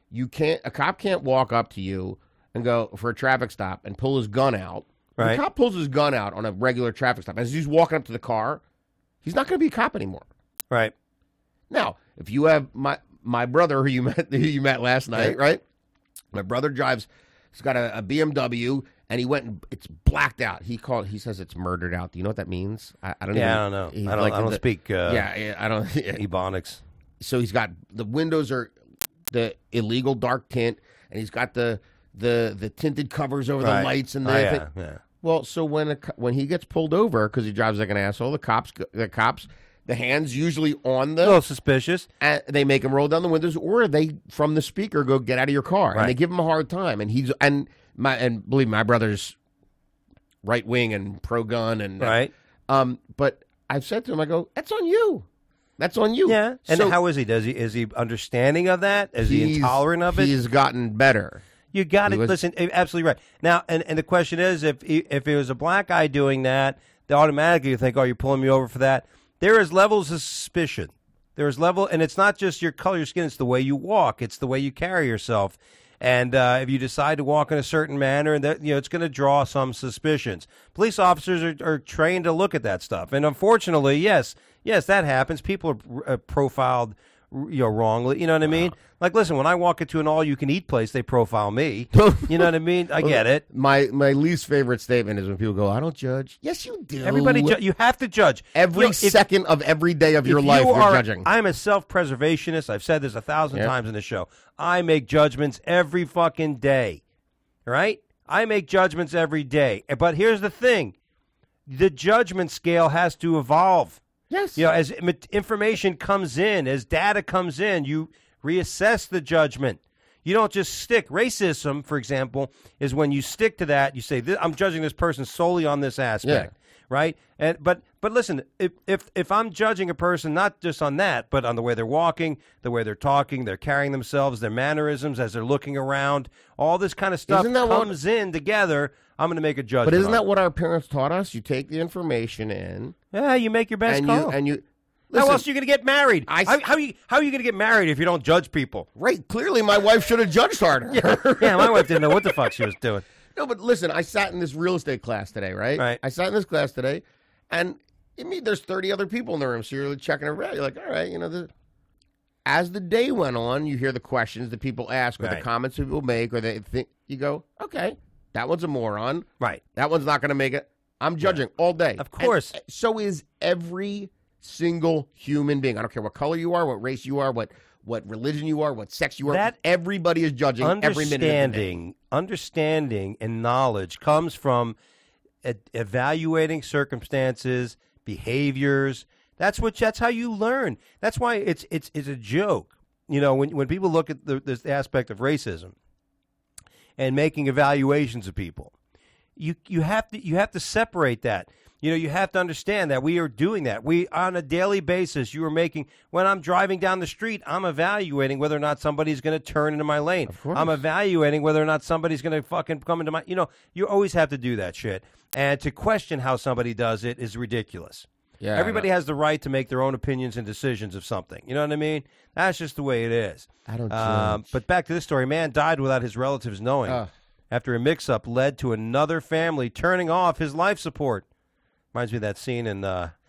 [SPEAKER 2] A cop can't walk up to you and go for a traffic stop and pull his gun out.
[SPEAKER 1] Right.
[SPEAKER 2] The cop pulls his gun out on a regular traffic stop. As he's walking up to the car, he's not going to be a cop anymore.
[SPEAKER 1] Right.
[SPEAKER 2] Now, if you have my brother who you met last night, right? My brother drives. He's got a BMW. And he went and it's blacked out. He says it's murdered out. Do you know what that means? I don't know.
[SPEAKER 1] I don't know. I don't speak
[SPEAKER 2] I don't
[SPEAKER 1] Ebonics.
[SPEAKER 2] So he's got the windows are the illegal dark tint, and he's got the tinted covers over the lights and the
[SPEAKER 1] yeah.
[SPEAKER 2] Well, so when he gets pulled over because he drives like an asshole, the cops, the hands usually on the
[SPEAKER 1] a little suspicious.
[SPEAKER 2] And they make him roll down the windows, or they from the speaker go get out of your car, and they give him a hard time, and and believe me, my brother's right wing and pro gun and
[SPEAKER 1] right.
[SPEAKER 2] But I've said to him, I go, that's on you. That's on you.
[SPEAKER 1] Yeah. And how is he? Is he understanding of that? Is he intolerant of it?
[SPEAKER 2] He's gotten better.
[SPEAKER 1] You got to listen. Absolutely right. Now, and the question is, if it was a black guy doing that, they automatically think, oh, you're pulling me over for that. There is levels of suspicion. And it's not just your color of your skin. It's the way you walk. It's the way you carry yourself. And if you decide to walk in a certain manner, and it's going to draw some suspicions. Police officers are trained to look at that stuff, and unfortunately, yes, that happens. People are profiled, wrongly. You know what I mean? Like, listen, when I walk into an all-you-can-eat place, they profile me. You know what I mean? I get it.
[SPEAKER 2] My least favorite statement is when people go, "I don't judge." Yes, you do.
[SPEAKER 1] Everybody, you have to judge
[SPEAKER 2] every second of every day of your life. You're judging.
[SPEAKER 1] I'm a self-preservationist. I've said this 1,000 times in the show. I make judgments every fucking day, right? I make judgments every day. But here's the thing. The judgment scale has to evolve.
[SPEAKER 2] Yes.
[SPEAKER 1] As information comes in, as data comes in, Reassess the judgment. You don't just stick. Racism, for example, is when you stick to that. You say, I'm judging this person solely on this aspect, right? But listen, if I'm judging a person not just on that, but on the way they're walking, the way they're talking, they're carrying themselves, their mannerisms as they're looking around, all this kind of stuff comes in together, I'm going to make a judgment.
[SPEAKER 2] But isn't that what our parents taught us? You take the information in.
[SPEAKER 1] Yeah, you make your best call.
[SPEAKER 2] Listen,
[SPEAKER 1] how else are you going to get married? How are you going to get married if you don't judge people?
[SPEAKER 2] Right. Clearly, my wife should have judged harder.
[SPEAKER 1] Yeah, my wife didn't know what the fuck she was doing.
[SPEAKER 2] No, but listen, I sat in this real estate class today, right?
[SPEAKER 1] Right.
[SPEAKER 2] I sat in this class today, and there's 30 other people in the room, so you're checking it out. You're like, all right, as the day went on, you hear the questions that people ask or the comments people make, or they think, you go, okay, that one's a moron.
[SPEAKER 1] Right.
[SPEAKER 2] That one's not going to make it. I'm judging all day.
[SPEAKER 1] Of course.
[SPEAKER 2] And so is every single human being. I don't care what color you are, what race you are, what religion you are, what sex you are. Everybody is judging every minute of the day.
[SPEAKER 1] Understanding and knowledge comes from evaluating circumstances, behaviors. That's how you learn. That's why it's a joke. When people look at this aspect of racism and making evaluations of people, you have to separate that. You have to understand that we are doing that. We, on a daily basis, when I'm driving down the street, I'm evaluating whether or not somebody's going to turn into my lane.
[SPEAKER 2] Of course.
[SPEAKER 1] I'm evaluating whether or not somebody's going to fucking come into my, you always have to do that shit. And to question how somebody does it is ridiculous.
[SPEAKER 2] Yeah,
[SPEAKER 1] Everybody has the right to make their own opinions and decisions of something. You know what I mean? That's just the way it is.
[SPEAKER 2] I don't judge.
[SPEAKER 1] But back to this story. Man died without his relatives knowing after a mix-up led to another family turning off his life support. Reminds me of that scene in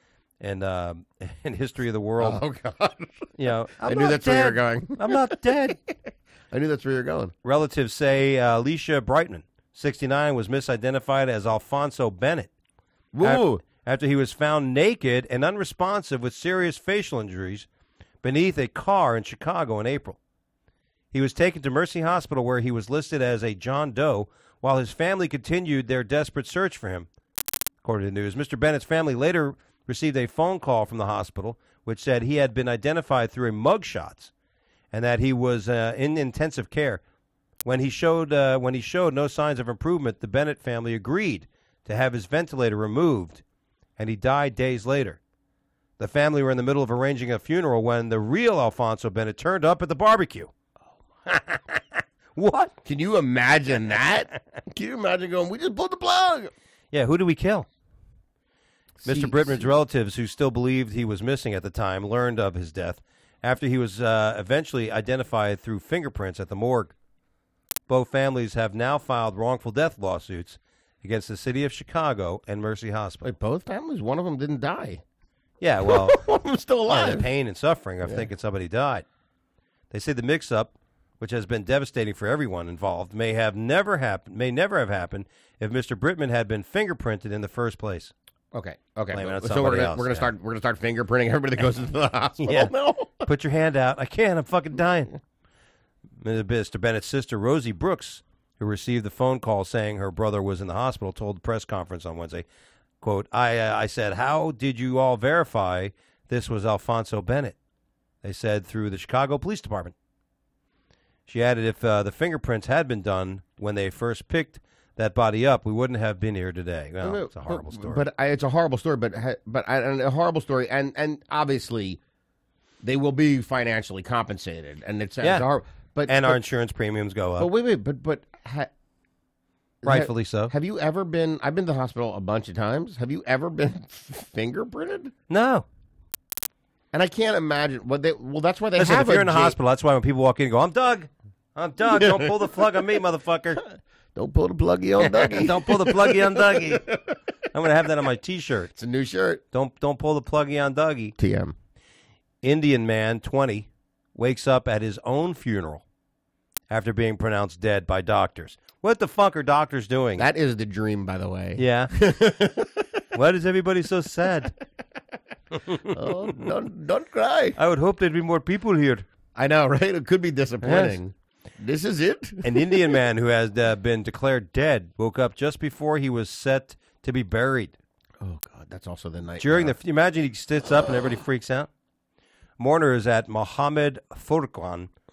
[SPEAKER 1] History of the World.
[SPEAKER 2] Oh, God.
[SPEAKER 1] I
[SPEAKER 2] knew that's where you were going.
[SPEAKER 1] I'm not dead.
[SPEAKER 2] I knew that's where you're going.
[SPEAKER 1] Relatives say Alicia Brightman, 69, was misidentified as Alfonso Bennett.
[SPEAKER 2] Woo!
[SPEAKER 1] After he was found naked and unresponsive with serious facial injuries beneath a car in Chicago in April. He was taken to Mercy Hospital where he was listed as a John Doe while his family continued their desperate search for him. According to the news, Mr. Bennett's family later received a phone call from the hospital which said he had been identified through mugshots and that he was in intensive care. When he showed no signs of improvement, the Bennett family agreed to have his ventilator removed, and he died days later. The family were in the middle of arranging a funeral when the real Alfonso Bennett turned up at the barbecue. What?
[SPEAKER 2] Can you imagine that? Can you imagine going, we just pulled the plug?
[SPEAKER 1] Yeah, who did we kill? Mr. Brittman's relatives, who still believed he was missing at the time, learned of his death after he was eventually identified through fingerprints at the morgue. Both families have now filed wrongful death lawsuits against the city of Chicago and Mercy Hospital.
[SPEAKER 2] Wait, both families? One of them didn't die.
[SPEAKER 1] Yeah, well,
[SPEAKER 2] one of them's still alive.
[SPEAKER 1] The pain and suffering of thinking somebody died. They say the mix-up, which has been devastating for everyone involved, may never have happened if Mr. Brittman had been fingerprinted in the first place.
[SPEAKER 2] Okay.
[SPEAKER 1] So
[SPEAKER 2] we're gonna start fingerprinting everybody that goes into the hospital.
[SPEAKER 1] Yeah.
[SPEAKER 2] No.
[SPEAKER 1] Put your hand out. I can't. I'm fucking dying. Mr. Bennett's sister, Rosie Brooks, who received the phone call saying her brother was in the hospital, told the press conference on Wednesday, quote, I said, how did you all verify this was Alfonso Bennett? They said through the Chicago Police Department. She added, if the fingerprints had been done when they first picked that body up, we wouldn't have been here today. Well, it's a horrible story.
[SPEAKER 2] But it's a horrible story, but a horrible story, and obviously they will be financially compensated, and it's horrible.
[SPEAKER 1] And our insurance premiums go up.
[SPEAKER 2] But wait,
[SPEAKER 1] rightfully so.
[SPEAKER 2] Have you ever been? I've been to the hospital a bunch of times. Have you ever been fingerprinted?
[SPEAKER 1] No.
[SPEAKER 2] And I can't imagine what they. Well, that's why they
[SPEAKER 1] Listen,
[SPEAKER 2] have.
[SPEAKER 1] If you're in the hospital, that's why when people walk in and go, I'm Doug. Don't pull the plug on me, motherfucker.
[SPEAKER 2] Don't pull the pluggy on Dougie.
[SPEAKER 1] Don't pull the pluggy on Dougie. I'm going to have that on my T-shirt.
[SPEAKER 2] It's a new shirt.
[SPEAKER 1] Don't pull the pluggy on Dougie.
[SPEAKER 2] TM.
[SPEAKER 1] Indian man, 20, wakes up at his own funeral after being pronounced dead by doctors. What the fuck are doctors doing?
[SPEAKER 2] That is the dream, by the way.
[SPEAKER 1] Yeah. Why is everybody so sad?
[SPEAKER 2] Oh, don't cry.
[SPEAKER 1] I would hope there'd be more people here.
[SPEAKER 2] I know, right? It could be disappointing. Yes. This is it.
[SPEAKER 1] An Indian man who has been declared dead woke up just before he was set to be buried.
[SPEAKER 2] Oh, God. That's also the night.
[SPEAKER 1] Imagine he sits up and everybody freaks out. Mourners at Mohammed Furqan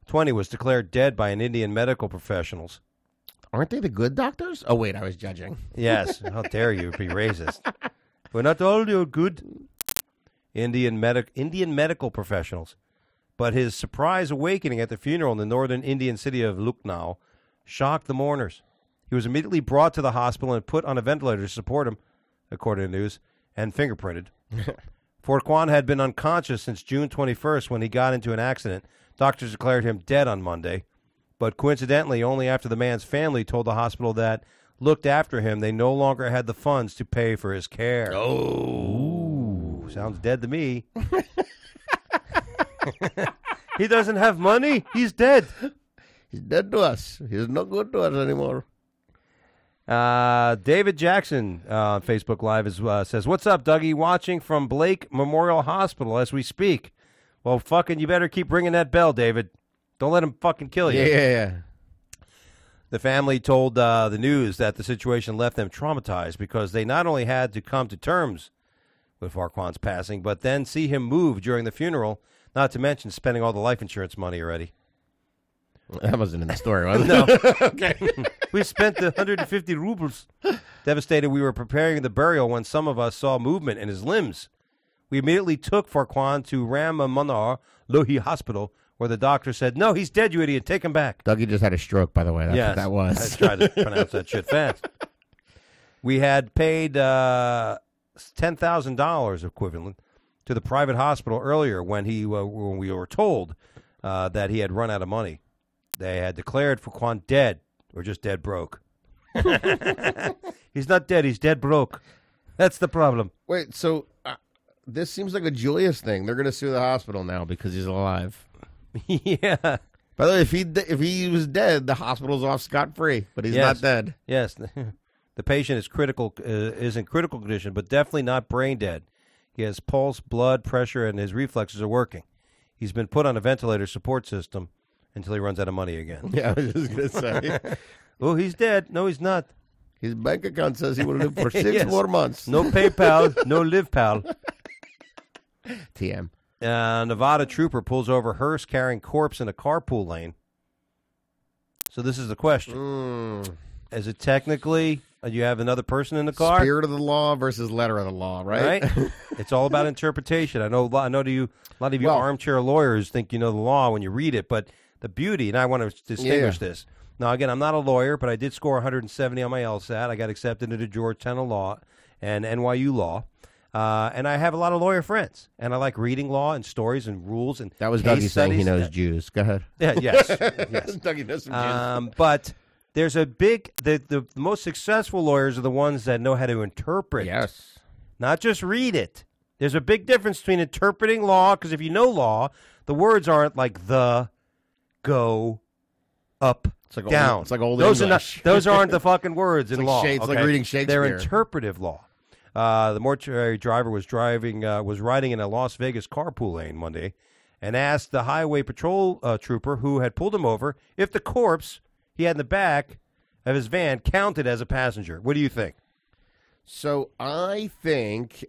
[SPEAKER 1] 20, was declared dead by an Indian medical professionals.
[SPEAKER 2] Aren't they the good doctors? Oh, wait, I was judging.
[SPEAKER 1] Yes. How dare you be racist? We're not all you're good. Indian medical professionals. But his surprise awakening at the funeral in the northern Indian city of Lucknow shocked the mourners. He was immediately brought to the hospital and put on a ventilator to support him, according to the news, and fingerprinted. Farquhar had been unconscious since June 21st when he got into an accident. Doctors declared him dead on Monday. But coincidentally, only after the man's family told the hospital that looked after him, they no longer had the funds to pay for his care.
[SPEAKER 2] Oh.
[SPEAKER 1] Ooh, sounds dead to me. He doesn't have money. He's dead.
[SPEAKER 2] He's dead to us. He's not good to us anymore.
[SPEAKER 1] David Jackson on Facebook Live says, "What's up, Dougie? Watching from Blake Memorial Hospital as we speak." Well, fucking, you better keep ringing that bell, David. Don't let him fucking kill you.
[SPEAKER 2] Yeah.
[SPEAKER 1] The family told the news that the situation left them traumatized because they not only had to come to terms with Farquhar's passing, but then see him move during the funeral, not to mention spending all the life insurance money already.
[SPEAKER 2] That wasn't in the story, was it?
[SPEAKER 1] No.
[SPEAKER 2] Okay.
[SPEAKER 1] We spent the 150 rubles. Devastated, we were preparing the burial when some of us saw movement in his limbs. We immediately took Farquhar to Ram Manohar Lohi Hospital, where the doctor said, "No, he's dead, you idiot. Take him back."
[SPEAKER 2] Dougie just had a stroke, by the way. That's
[SPEAKER 1] Yes,
[SPEAKER 2] what that was.
[SPEAKER 1] I tried to pronounce that shit fast. We had paid $10,000 equivalent to the private hospital earlier when we were told that he had run out of money. They had declared Farquhar dead, or just dead broke. He's not dead. He's dead broke. That's the problem.
[SPEAKER 2] Wait, so this seems like a Julius thing. They're going to sue the hospital now because he's alive.
[SPEAKER 1] Yeah.
[SPEAKER 2] By the way, if he was dead, the hospital's off scot-free, but he's
[SPEAKER 1] Yes.
[SPEAKER 2] not dead.
[SPEAKER 1] Yes. The patient is in critical condition, but definitely not brain dead. He has pulse, blood pressure, and his reflexes are working. He's been put on a ventilator support system until he runs out of money again.
[SPEAKER 2] Yeah, I was just going to say.
[SPEAKER 1] Oh, he's dead. No, he's not.
[SPEAKER 2] His bank account says he will live for 6
[SPEAKER 1] Yes.
[SPEAKER 2] more months.
[SPEAKER 1] No PayPal, no LivePal.
[SPEAKER 2] TM.
[SPEAKER 1] Nevada trooper pulls over hearse carrying corpse in a carpool lane. So this is the question. Is it technically, you have another person in the car?
[SPEAKER 2] Spirit of the law versus letter of the law, right?
[SPEAKER 1] It's all about interpretation. I know a lot of you
[SPEAKER 2] Well-
[SPEAKER 1] armchair lawyers think you know the law when you read it, but the beauty, and I want to distinguish this. Now, again, I'm not a lawyer, but I did score 170 on my LSAT. I got accepted into Georgetown Law and NYU Law. And I have a lot of lawyer friends, and I like reading law and stories and rules and
[SPEAKER 2] That was
[SPEAKER 1] case
[SPEAKER 2] Dougie saying he
[SPEAKER 1] studies.
[SPEAKER 2] knows Jews. Go ahead.
[SPEAKER 1] Yeah, yes, yes.
[SPEAKER 2] Dougie knows some Jews.
[SPEAKER 1] But there's a big the most successful lawyers are the ones that know how to interpret.
[SPEAKER 2] Yes.
[SPEAKER 1] Not just read it. There's a big difference between interpreting law, because if you know law, the words aren't like the, go, up,
[SPEAKER 2] It's like
[SPEAKER 1] down.
[SPEAKER 2] Old, it's like old
[SPEAKER 1] those
[SPEAKER 2] English.
[SPEAKER 1] those aren't the fucking words in
[SPEAKER 2] like
[SPEAKER 1] law.
[SPEAKER 2] it's like
[SPEAKER 1] okay?
[SPEAKER 2] reading Shakespeare.
[SPEAKER 1] They're interpretive law. The mortuary driver was riding in a Las Vegas carpool lane Monday and asked the highway patrol trooper who had pulled him over if the corpse he had in the back of his van counted as a passenger. What do you think?
[SPEAKER 2] So I think,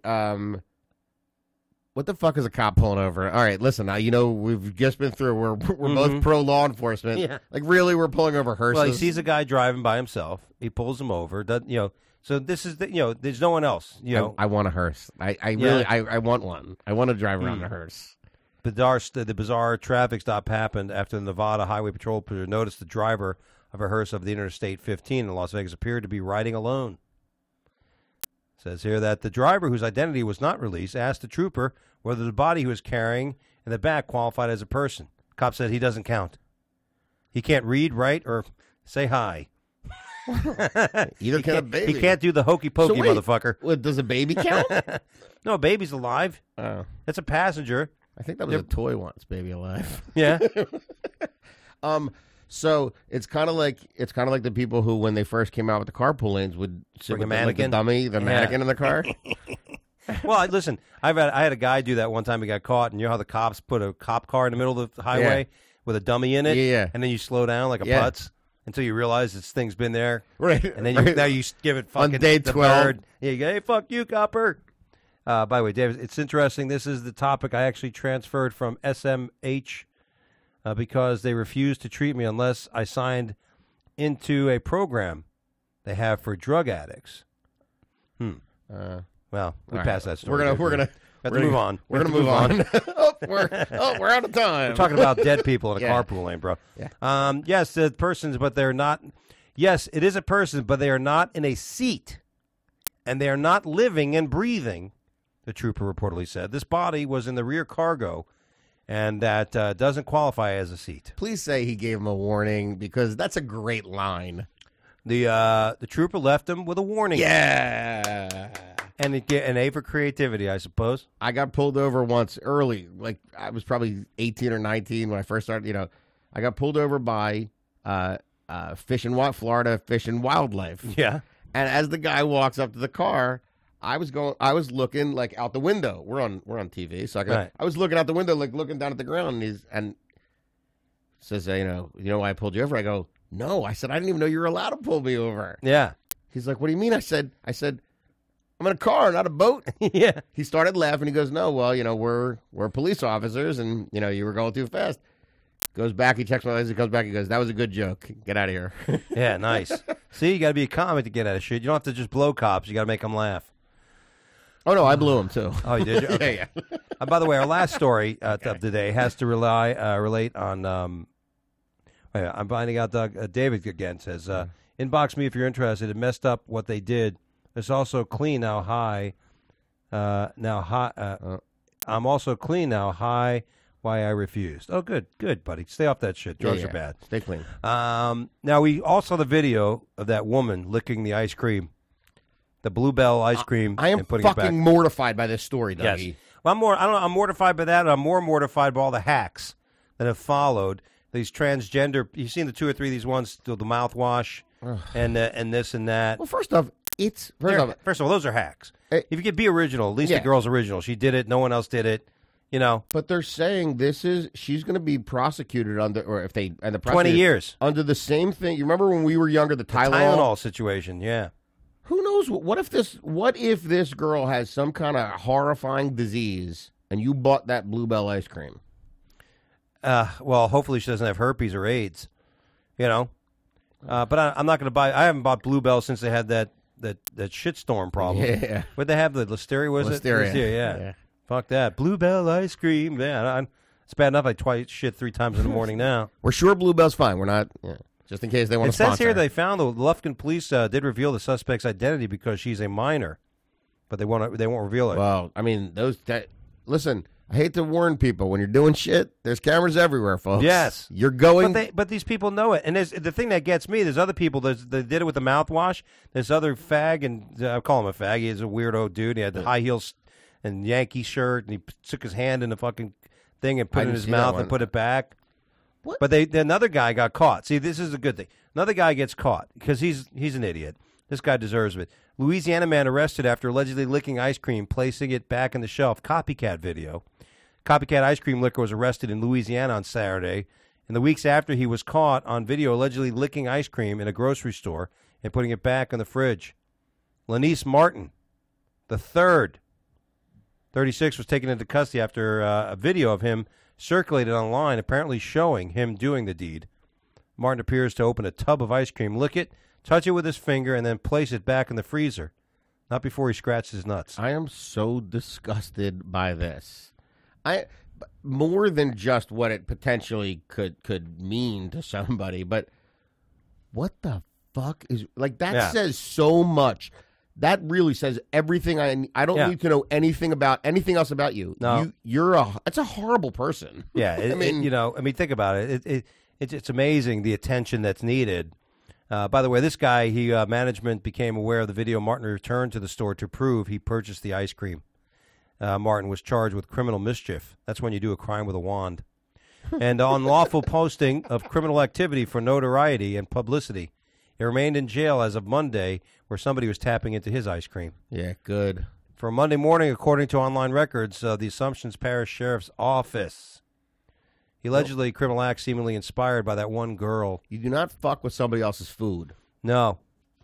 [SPEAKER 2] what the fuck is a cop pulling over? All right, listen, we've just been through. We're both pro law enforcement.
[SPEAKER 1] Yeah.
[SPEAKER 2] Like really, we're pulling over hearses.
[SPEAKER 1] Well, he sees a guy driving by himself. He pulls him over. So this is there's no one else.
[SPEAKER 2] I want a hearse. I want one. I want to drive around a hearse.
[SPEAKER 1] The bizarre traffic stop happened after the Nevada Highway Patrol noticed the driver of a hearse of the Interstate 15 in Las Vegas appeared to be riding alone. It says here that the driver, whose identity was not released, asked the trooper whether the body he was carrying in the back qualified as a person. The cop said he doesn't count. He can't read, write, or say hi.
[SPEAKER 2] Either can a baby.
[SPEAKER 1] He can't do the hokey pokey,
[SPEAKER 2] So wait,
[SPEAKER 1] motherfucker.
[SPEAKER 2] What, does a baby count?
[SPEAKER 1] No, baby's alive.
[SPEAKER 2] Oh,
[SPEAKER 1] That's a passenger.
[SPEAKER 2] I think that was a toy once. Baby alive.
[SPEAKER 1] Yeah.
[SPEAKER 2] So it's kind of like the people who, when they first came out with the carpool lanes, would sit
[SPEAKER 1] Bring a
[SPEAKER 2] with the
[SPEAKER 1] mannequin?
[SPEAKER 2] mannequin in the car.
[SPEAKER 1] Well, listen, I had a guy do that one time. He got caught, and you know how the cops put a cop car in the middle of the highway with a dummy in it?
[SPEAKER 2] Yeah.
[SPEAKER 1] And then you slow down like a putz until you realize this thing's been there.
[SPEAKER 2] Right.
[SPEAKER 1] And then
[SPEAKER 2] right.
[SPEAKER 1] now you give it fucking
[SPEAKER 2] On day
[SPEAKER 1] the
[SPEAKER 2] 12.
[SPEAKER 1] bird. Yeah, you go, hey, fuck you, copper. By the way, David, it's interesting. This is the topic I actually transferred from SMH because they refused to treat me unless I signed into a program they have for drug addicts. Well, we passed that story.
[SPEAKER 2] We're gonna
[SPEAKER 1] move on.
[SPEAKER 2] We're gonna move on. We're out of time.
[SPEAKER 1] We're talking about dead people in a
[SPEAKER 2] Yeah.
[SPEAKER 1] carpool lane, bro.
[SPEAKER 2] Yeah.
[SPEAKER 1] Yes, the persons, but they're not. Yes, it is a person, but they are not in a seat, and they are not living and breathing. The trooper reportedly said this body was in the rear cargo, and that doesn't qualify as a seat.
[SPEAKER 2] Please say he gave him a warning because that's a great line.
[SPEAKER 1] The trooper left him with a warning.
[SPEAKER 2] Yeah.
[SPEAKER 1] And an A for creativity, I suppose.
[SPEAKER 2] I got pulled over once early, like I was probably 18 or 19 when I first started. I got pulled over by Florida Fish and Wildlife.
[SPEAKER 1] Yeah.
[SPEAKER 2] And as the guy walks up to the car, I was looking like out the window. We're on TV, so I was looking out the window, like looking down at the ground, and says, you know why I pulled you over? I go, no. I said, I didn't even know you were allowed to pull me over.
[SPEAKER 1] Yeah.
[SPEAKER 2] He's like, what do you mean? I said, I'm in a car, not a boat.
[SPEAKER 1] Yeah.
[SPEAKER 2] He started laughing. He goes, no, well, we're police officers, and you were going too fast. Goes back. He checks my license. He comes back. He goes, that was a good joke. Get out of here.
[SPEAKER 1] Yeah, nice. See, you got to be a comic to get out of shit. You don't have to just blow cops. You got to make them laugh.
[SPEAKER 2] Oh no, I blew him too.
[SPEAKER 1] Oh, you did? Okay.
[SPEAKER 2] Yeah.
[SPEAKER 1] By the way, our last story of the day has to relate on. I'm finding out. David again says, "Inbox me if you're interested. It messed up what they did. It's also clean now. High. I'm also clean now. High. Why I refused. Oh, good, buddy. Stay off that shit. Drugs are bad.
[SPEAKER 2] Stay clean.
[SPEAKER 1] Now we all saw the video of that woman licking the ice cream, the Bluebell ice cream.
[SPEAKER 2] I am
[SPEAKER 1] and putting it back.
[SPEAKER 2] fucking mortified by this story, Dougie.
[SPEAKER 1] Yes. Well, I'm mortified by that. I'm more mortified by all the hacks that have followed. These transgender. You've seen the 2 or 3 of these ones, the mouthwash, and this and that.
[SPEAKER 2] Well, first off,
[SPEAKER 1] First of all, those are hacks. If you could be original, at least the girl's original. She did it. No one else did it.
[SPEAKER 2] But they're saying she's going to be prosecuted under, or if they, and the
[SPEAKER 1] 20 years
[SPEAKER 2] under the same thing. You remember when we were younger, the
[SPEAKER 1] Tylenol situation, yeah.
[SPEAKER 2] Who knows? What if this girl has some kind of horrifying disease and you bought that Bluebell ice cream?
[SPEAKER 1] Well, hopefully she doesn't have herpes or AIDS, But I'm not going to buy. I haven't bought Bluebell since they had that shitstorm problem.
[SPEAKER 2] Yeah.
[SPEAKER 1] What'd they have? The Listeria, was it?
[SPEAKER 2] Listeria,
[SPEAKER 1] yeah. Fuck that. Bluebell ice cream. Yeah, it's bad enough I shit 3 times in the morning now.
[SPEAKER 2] We're sure Bluebell's fine. We're not, just in case they want to sponsor.
[SPEAKER 1] It says here they found the Lufkin police did reveal the suspect's identity because she's a minor, but they won't reveal it.
[SPEAKER 2] Well, I mean, listen, I hate to warn people, when you're doing shit, there's cameras everywhere, folks.
[SPEAKER 1] Yes.
[SPEAKER 2] You're going.
[SPEAKER 1] But these people know it. And the thing that gets me, there's other people that did it with the mouthwash. There's other fag, and I call him a fag. He's a weirdo dude. He had the high heels and Yankee shirt, and he took his hand in the fucking thing and put it in his mouth and put it back.
[SPEAKER 2] What?
[SPEAKER 1] But another guy got caught. See, this is a good thing. Another guy gets caught because he's an idiot. This guy deserves it. Louisiana man arrested after allegedly licking ice cream, placing it back on the shelf. Copycat video. Copycat ice cream licker was arrested in Louisiana on Saturday. In the weeks after, he was caught on video allegedly licking ice cream in a grocery store and putting it back in the fridge. Lanice Martin, the third, 36, was taken into custody after a video of him circulated online, apparently showing him doing the deed. Martin appears to open a tub of ice cream, lick it, touch it with his finger, and then place it back in the freezer. Not before he scratched his nuts.
[SPEAKER 2] I am so disgusted by this. More than just what it potentially could mean to somebody, but what the fuck is like that says so much. That really says everything. I don't need to know anything else about you.
[SPEAKER 1] No.
[SPEAKER 2] It's a horrible person.
[SPEAKER 1] Yeah, think about it. It's amazing the attention that's needed. By the way, this guy, management became aware of the video. Martin returned to the store to prove he purchased the ice cream. Martin was charged with criminal mischief. That's when you do a crime with a wand. And unlawful posting of criminal activity for notoriety and publicity. He remained in jail as of Monday, where somebody was tapping into his ice cream.
[SPEAKER 2] Yeah, good.
[SPEAKER 1] For Monday morning, according to online records, the Assumptions Parish Sheriff's Office. He allegedly criminal act seemingly inspired by that one girl.
[SPEAKER 2] You do not fuck with somebody else's food.
[SPEAKER 1] No.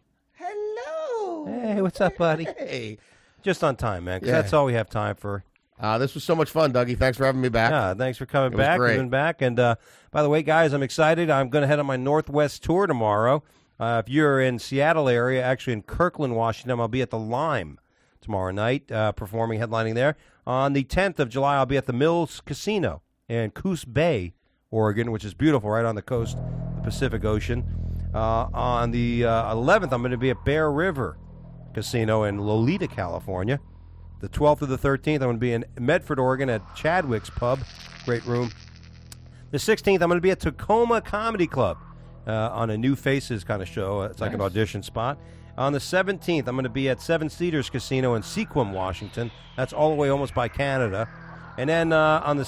[SPEAKER 2] Hello.
[SPEAKER 1] Hey, what's up, buddy?
[SPEAKER 2] Hey.
[SPEAKER 1] Just on time, man, because that's all we have time for.
[SPEAKER 2] This was so much fun, Dougie. Thanks for having me back.
[SPEAKER 1] Yeah, thanks for coming
[SPEAKER 2] was
[SPEAKER 1] back.
[SPEAKER 2] great.
[SPEAKER 1] Coming back. And by the way, guys, I'm excited. I'm going to head on my Northwest tour tomorrow. If you're in Seattle area, actually in Kirkland, Washington, I'll be at the Lime tomorrow night, performing, headlining there. On the 10th of July, I'll be at the Mills Casino in Coos Bay, Oregon, which is beautiful, right on the coast of the Pacific Ocean. On the 11th, I'm going to be at Bear River Casino in Lolita, California. The 12th to the 13th, I'm going to be in Medford, Oregon at Chadwick's Pub. Great room. The 16th, I'm going to be at Tacoma Comedy Club on a New Faces kind of show. It's like an audition spot. On the 17th, I'm going to be at Seven Cedars Casino in Sequim, Washington. That's all the way almost by Canada. And then on the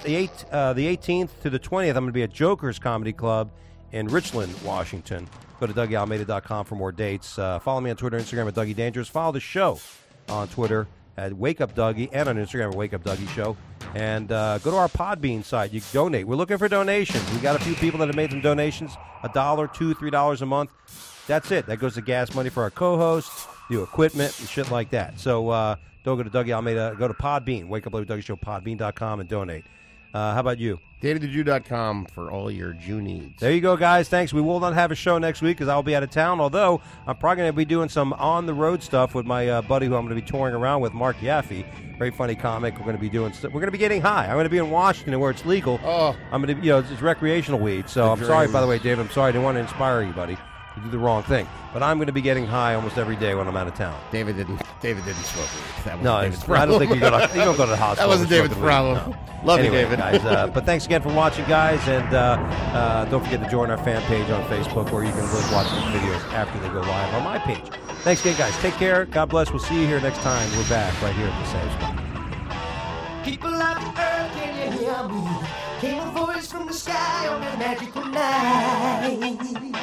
[SPEAKER 1] 18th to the 20th, I'm going to be at Joker's Comedy Club in Richland, Washington. Go to DougieAlmeida.com for more dates. Follow me on Twitter and Instagram at Dougie Dangerous. Follow the show on Twitter at Wake Up Dougie and on Instagram at Wake Up Dougie Show. And go to our Podbean site. You can donate. We're looking for donations. We got a few people that have made some donations, $1, $2, $3 a month. That's it. That goes to gas money for our co-hosts, new equipment, and shit like that. So don't go to Dougie Almeida. Go to Podbean, Wake Up Late with Dougie Show, Podbean.com, and donate. How about you?
[SPEAKER 2] DaveTheJew.com for all your Jew needs.
[SPEAKER 1] There you go, guys. Thanks. We will not have a show next week because I'll be out of town, although I'm probably going to be doing some on-the-road stuff with my buddy who I'm going to be touring around with, Mark Yaffe. Very funny comic. We're going to be doing we're going to be getting high. I'm going to be in Washington where it's legal.
[SPEAKER 2] Oh.
[SPEAKER 1] I'm going to, it's recreational weed. So I'm sorry, by the way, Dave. I'm sorry. I didn't want to inspire you, buddy. You do the wrong thing. But I'm going to be getting high almost every day when I'm out of town.
[SPEAKER 2] David didn't smoke weed. That
[SPEAKER 1] No,
[SPEAKER 2] David's
[SPEAKER 1] I don't think you don't go to the hospital.
[SPEAKER 2] That wasn't
[SPEAKER 1] for
[SPEAKER 2] David's
[SPEAKER 1] smoking weed.
[SPEAKER 2] problem.
[SPEAKER 1] No.
[SPEAKER 2] Love
[SPEAKER 1] Anyway,
[SPEAKER 2] you, David.
[SPEAKER 1] Guys, but thanks again for watching, guys. And don't forget to join our fan page on Facebook where you can watch these videos after they go live on my page. Thanks again, guys. Take care. God bless. We'll see you here next time. We're back right here at the same spot.
[SPEAKER 3] People of the earth, can you hear me? Came a voice from the sky on a magical night.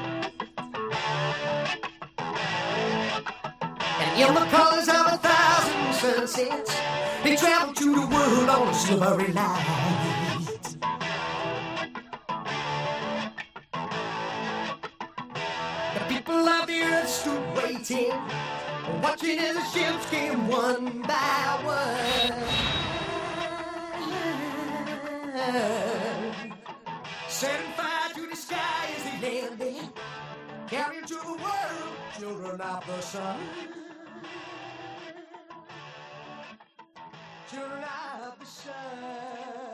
[SPEAKER 3] And in the colors of 1,000 sunsets, they travel to the world on a silvery light. The people of the earth stood waiting, watching as the ships came one by one. Setting fire to the sky as they landed, carrying to the world children of the sun. Children of the sun.